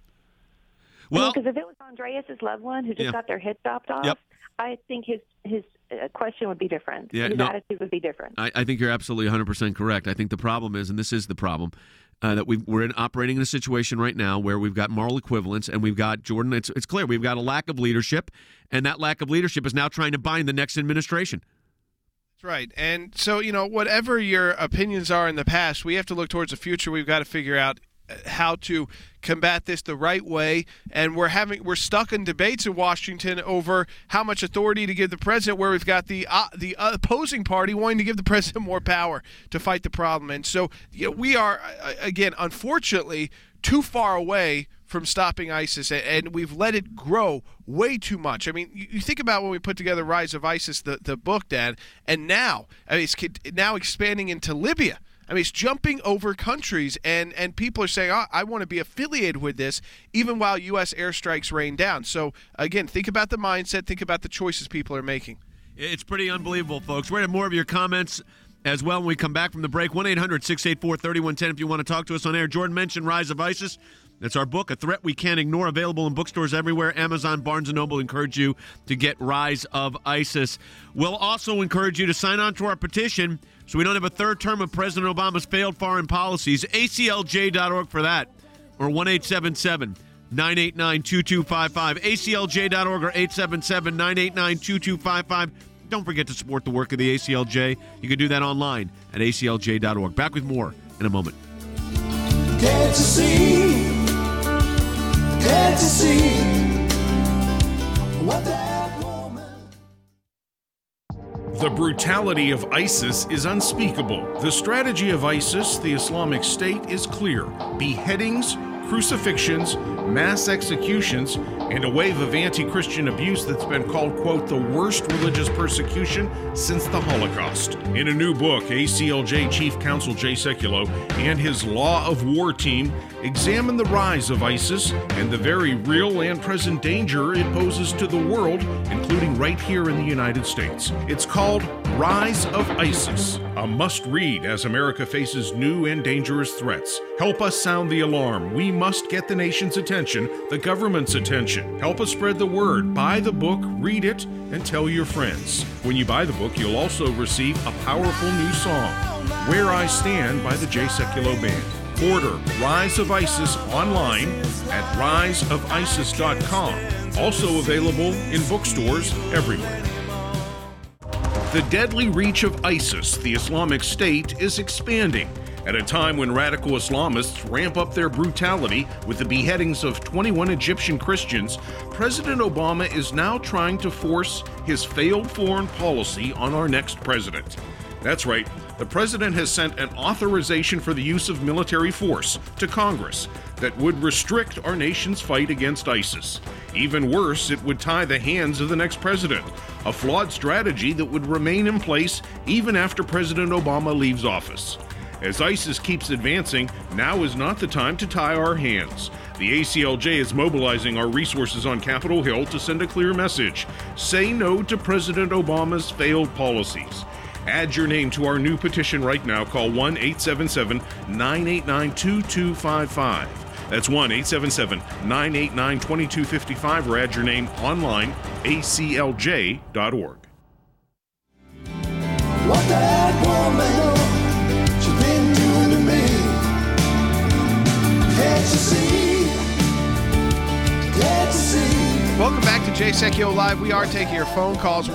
P: Well, because if it was Andreas' loved one who just got their head chopped off, I think his question would be different. His attitude would be different.
A: I think you're absolutely 100% correct. I think the problem is, and this is the problem, that we're operating in a situation right now where we've got moral equivalence and we've got, Jordan, it's clear, we've got a lack of leadership, and that lack of leadership is now trying to bind the next administration.
E: That's right. And so, whatever your opinions are in the past, we have to look towards the future. We've got to figure out how to combat this the right way, and we're stuck in debates in Washington over how much authority to give the president, where we've got the opposing party wanting to give the president more power to fight the problem. And so we are, again, unfortunately, too far away from stopping ISIS, and we've let it grow way too much. I mean, you think about when we put together Rise of ISIS, the book, Dad, and now it's now expanding into Libya. I mean, it's jumping over countries, and people are saying, I want to be affiliated with this, even while U.S. airstrikes rain down. So, again, think about the mindset, think about the choices people are making.
A: It's pretty unbelievable, folks. We're going to have more of your comments as well when we come back from the break. 1-800-684-3110 if you want to talk to us on air. Jordan mentioned Rise of ISIS. That's our book, A Threat We Can't Ignore, available in bookstores everywhere. Amazon, Barnes & Noble encourage you to get Rise of ISIS. We'll also encourage you to sign on to our petition so we don't have a third term of President Obama's failed foreign policies. ACLJ.org for that, or 1-877-989-2255. ACLJ.org or 877-989-2255. Don't forget to support the work of the ACLJ. You can do that online at aclj.org. Back with more in a moment.
Q: Get to see what that woman.
F: The brutality of ISIS is unspeakable. The strategy of ISIS, the Islamic State, is clear. Beheadings, crucifixions, mass executions, and a wave of anti-Christian abuse that's been called, quote, the worst religious persecution since the Holocaust. In a new book, ACLJ Chief Counsel Jay Sekulow and his Law of War team examine the rise of ISIS and the very real and present danger it poses to the world, including right here in the United States. It's called Rise of ISIS, a must-read as America faces new and dangerous threats. Help us sound the alarm. We must get the nation's attention, the government's attention. Help us spread the word. Buy the book, read it, and tell your friends. When you buy the book, you'll also receive a powerful new song, Where I Stand by the Jay Sekulow Band. Order Rise of ISIS online at riseofisis.com. Also available in bookstores everywhere. The deadly reach of ISIS, the Islamic State, is expanding at a time when radical Islamists ramp up their brutality with the beheadings of 21 Egyptian Christians. President Obama is now trying to force his failed foreign policy on our next president. That's right, the president has sent an authorization for the use of military force to Congress that would restrict our nation's fight against ISIS. Even worse, it would tie the hands of the next president, a flawed strategy that would remain in place even after President Obama leaves office. As ISIS keeps advancing, now is not the time to tie our hands. The ACLJ is mobilizing our resources on Capitol Hill to send a clear message. Say no to President Obama's failed policies. Add your name to our new petition right now. Call 1-877-989-2255. That's 1-877-989-2255 or add your name online, aclj.org.
Q: What that woman, she's been doing to me. Can't you see? Can't you see?
E: Welcome back to Jay Secchio Live. We are taking your phone calls,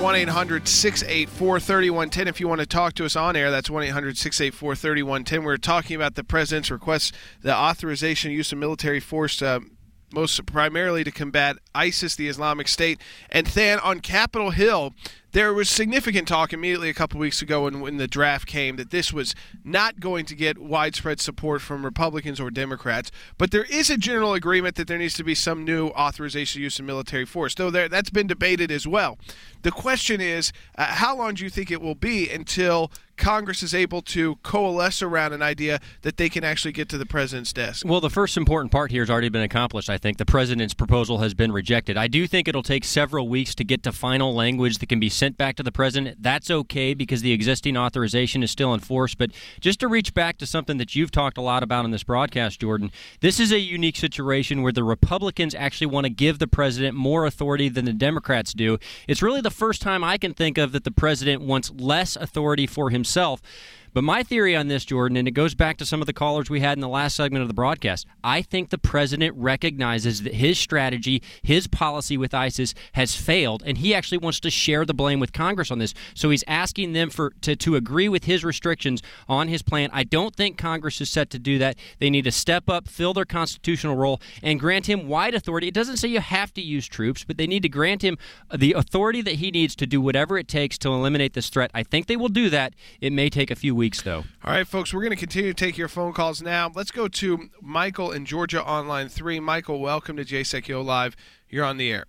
E: 1-800-684-3110. If you want to talk to us on air, that's 1-800-684-3110. We're talking about the president's request, the authorization use of military force, most primarily to combat ISIS, the Islamic State. And then on Capitol Hill, there was significant talk immediately a couple weeks ago when the draft came that this was not going to get widespread support from Republicans or Democrats. But there is a general agreement that there needs to be some new authorization use of military force, though that's been debated as well. The question is, how long do you think it will be until Congress is able to coalesce around an idea that they can actually get to the president's desk?
K: Well, the first important part here has already been accomplished, I think. The president's proposal has been rejected. I do think it'll take several weeks to get to final language that can be sent back to the president. That's okay because the existing authorization is still in force. But just to reach back to something that you've talked a lot about in this broadcast, Jordan, this is a unique situation where the Republicans actually want to give the president more authority than the Democrats do. It's really the first time I can think of that the president wants less authority for himself. But my theory on this, Jordan, and it goes back to some of the callers we had in the last segment of the broadcast, I think the president recognizes that his strategy, his policy with ISIS has failed, and he actually wants to share the blame with Congress on this. So he's asking them to agree with his restrictions on his plan. I don't think Congress is set to do that. They need to step up, fill their constitutional role, and grant him wide authority. It doesn't say you have to use troops, but they need to grant him the authority that he needs to do whatever it takes to eliminate this threat. I think they will do that. It may take a few weeks, though.
E: All right, folks, we're going to continue to take your phone calls now. Let's go to Michael in Georgia on line 3. Michael, welcome to Jay Secchio Live. You're on the air.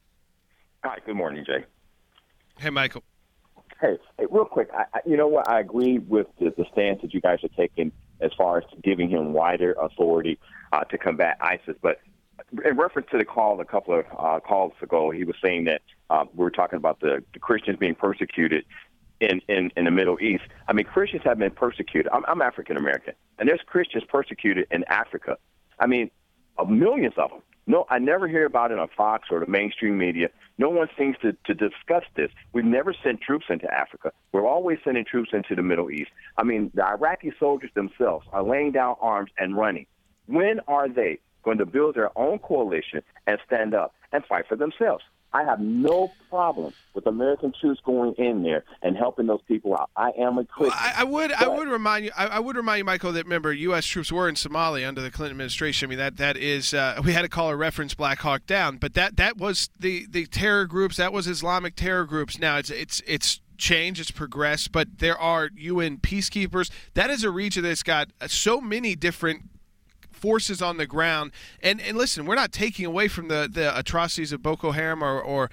R: Hi, good morning, Jay.
E: Hey, Michael.
R: Hey, real quick, you know what? I agree with the stance that you guys are taking as far as giving him wider authority to combat ISIS. But in reference to the call a couple of calls ago, he was saying that we were talking about the Christians being persecuted in the Middle East. I mean, Christians have been persecuted. I'm African American, and there's Christians persecuted in Africa. I mean, millions of them. No, I never hear about it on Fox or the mainstream media. No one seems to discuss this. We've never sent troops into Africa. We're always sending troops into the Middle East. I mean, the Iraqi soldiers themselves are laying down arms and running. When are they going to build their own coalition and stand up and fight for themselves? I have no problem with American troops going in there and helping those people out. I am a Christian.
E: Well, I would remind you, Michael, that remember U.S. troops were in Somalia under the Clinton administration. I mean that is we had to call a reference Black Hawk Down, but that was the terror groups. That was Islamic terror groups. Now it's changed, it's progressed, but there are UN peacekeepers. That is a region that's got so many different forces on the ground, and listen, we're not taking away from the atrocities of Boko Haram or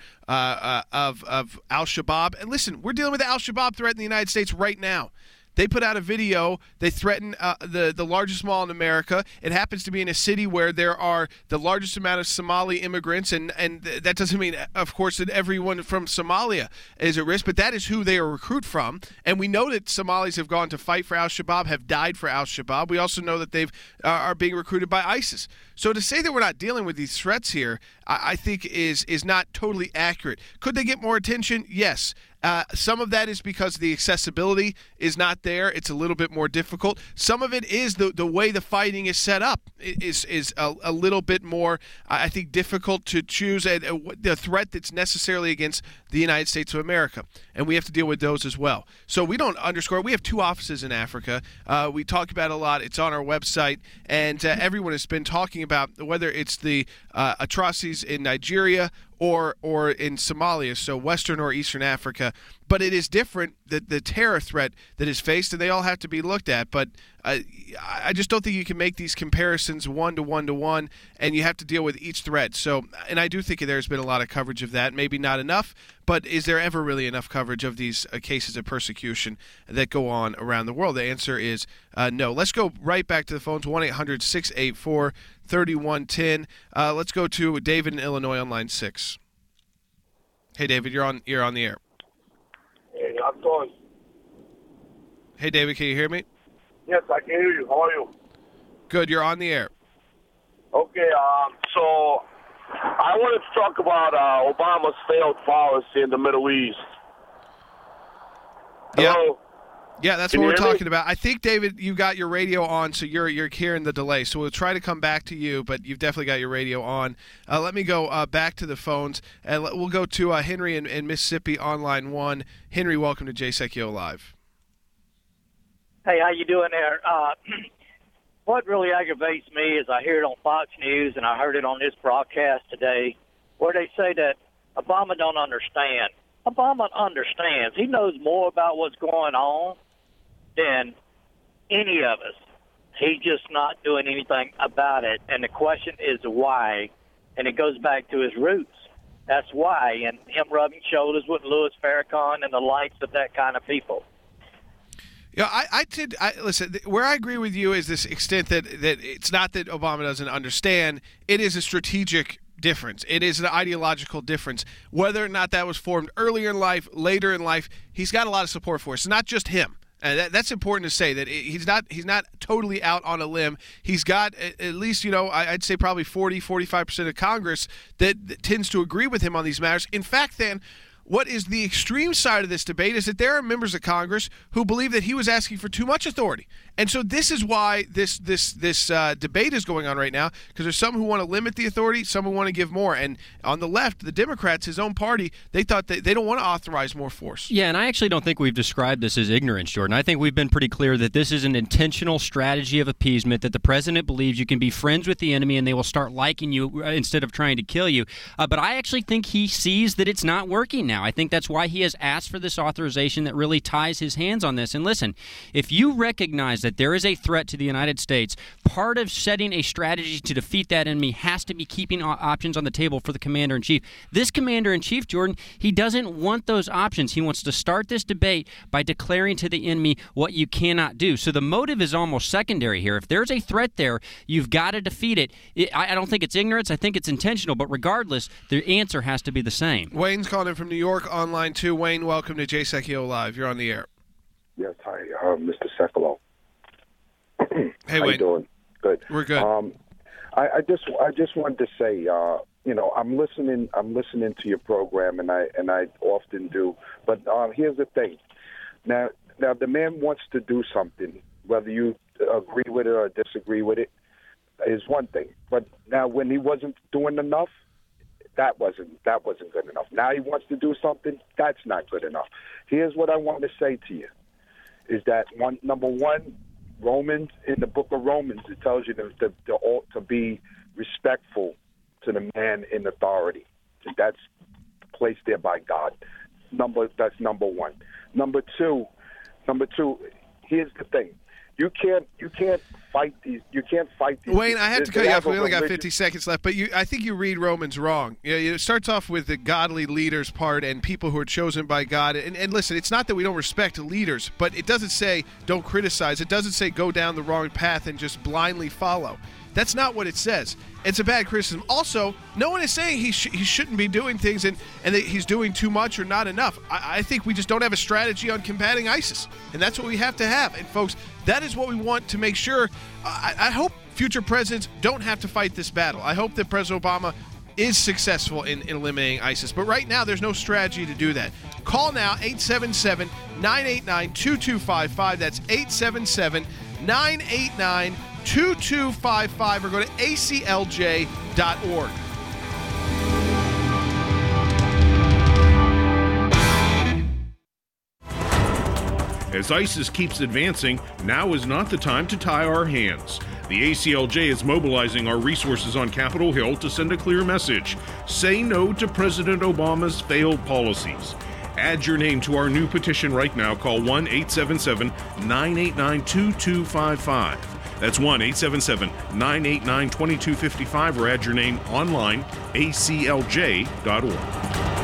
E: of Al-Shabaab. And listen, we're dealing with the Al-Shabaab threat in the United States right now. They put out a video. They threaten the largest mall in America. It happens to be in a city where there are the largest amount of Somali immigrants, and that doesn't mean, of course, that everyone from Somalia is at risk, but that is who they are recruited from. And we know that Somalis have gone to fight for Al-Shabaab, have died for Al-Shabaab. We also know that they are being recruited by ISIS. So to say that we're not dealing with these threats here, I think is not totally accurate. Could they get more attention? Yes. Some of that is because the accessibility is not there. It's a little bit more difficult. Some of it is the way the fighting is set up is a little bit more, I think, difficult to choose the threat that's necessarily against the United States of America. And we have to deal with those as well. So we don't underscore. We have 2 offices in Africa. We talk about it a lot. It's on our website. And everyone has been talking about whether it's the atrocities in Nigeria or in Somalia, so Western or Eastern Africa. But it is different, the terror threat that is faced, and they all have to be looked at. But I just don't think you can make these comparisons one-to-one, and you have to deal with each threat. So, and I do think there's been a lot of coverage of that, maybe not enough, but is there ever really enough coverage of these cases of persecution that go on around the world? The answer is no. Let's go right back to the phones, 1-800-684-3110. Let's go to David in Illinois on line 6. Hey, David, you're on the air.
S: Hey, how's it going?
E: Hey, David, can you hear me?
S: Yes, I can hear you. How are you?
E: Good, you're on the air.
S: Okay, so I wanted to talk about Obama's failed policy in the Middle East. Hello?
E: Yeah, that's
S: Can
E: what
S: you
E: we're
S: hear me?
E: talking about. I think, David, you got your radio on, so you're hearing the delay. So we'll try to come back to you, but you've definitely got your radio on. Let me go back to the phones, and we'll go to Henry in Mississippi on line 1. Henry, welcome to Jay Sekulow Live.
T: Hey, how you doing there? What really aggravates me is I hear it on Fox News, and I heard it on this broadcast today, where they say that Obama don't understand. Obama understands. He knows more about what's going on than any of us. He's just not doing anything about it. And the question is why, and it goes back to his roots. That's why, and him rubbing shoulders with Louis Farrakhan and the likes of that kind of people.
E: Yeah, listen, where I agree with you is this extent that it's not that Obama doesn't understand. It is a strategic difference. It is an ideological difference. Whether or not that was formed earlier in life, later in life, he's got a lot of support for it. It's not just him. And that's important to say, that he's not totally out on a limb. He's got at least, I'd say probably 40-45% of Congress that tends to agree with him on these matters. In fact, then, what is the extreme side of this debate is that there are members of Congress who believe that he was asking for too much authority. And so this is why this debate is going on right now, because there's some who want to limit the authority, some who want to give more. And on the left, the Democrats, his own party, they thought that they don't want to authorize more force.
K: Yeah, and I actually don't think we've described this as ignorance, Jordan. I think we've been pretty clear that this is an intentional strategy of appeasement, that the president believes you can be friends with the enemy and they will start liking you instead of trying to kill you. But I actually think he sees that it's not working now. I think that's why he has asked for this authorization that really ties his hands on this. And listen, if you recognize that there is a threat to the United States, part of setting a strategy to defeat that enemy has to be keeping options on the table for the commander-in-chief. This commander-in-chief, Jordan, he doesn't want those options. He wants to start this debate by declaring to the enemy what you cannot do. So the motive is almost secondary here. If there's a threat there, you've got to defeat it. I don't think it's ignorance. I think it's intentional. But regardless, the answer has to be the same.
E: Wayne's calling in from New York on line 2. Wayne, welcome to Jay Sekulow Live. You're on the air.
U: Yes, hi, Mr. Sekulow.
E: Hey,
U: How
E: Wayne.
U: you doing? Good.
E: We're good.
U: I just wanted to say, I'm listening to your program, and I often do. But here's the thing. Now the man wants to do something, whether you agree with it or disagree with it, is one thing. But now when he wasn't doing enough, that wasn't good enough. Now he wants to do something, that's not good enough. Here's what I want to say to you, is that number one, Romans, in the book of Romans, it tells you to be respectful to the man in authority. That's placed there by God. That's number one. Number two, here's the thing. You can't fight these. You can't fight these.
E: Wayne, I have to cut you off. We only got 50 seconds left, but I think you read Romans wrong. It starts off with the godly leaders part and people who are chosen by God. And listen, it's not that we don't respect leaders, but it doesn't say don't criticize. It doesn't say go down the wrong path and just blindly follow. That's not what it says. It's a bad criticism. Also, no one is saying he shouldn't be doing things and that he's doing too much or not enough. I think we just don't have a strategy on combating ISIS, and that's what we have to have. And, folks, that is what we want to make sure. I hope future presidents don't have to fight this battle. I hope that President Obama is successful in eliminating ISIS. But right now, there's no strategy to do that. Call now, 877-989-2255. That's 877-989-2255, or go to aclj.org.
F: As ISIS keeps advancing, now is not the time to tie our hands. The ACLJ is mobilizing our resources on Capitol Hill to send a clear message. Say no to President Obama's failed policies. Add your name to our new petition right now. Call 1-877-989-2255. That's 1-877-989-2255, or add your name online, aclj.org.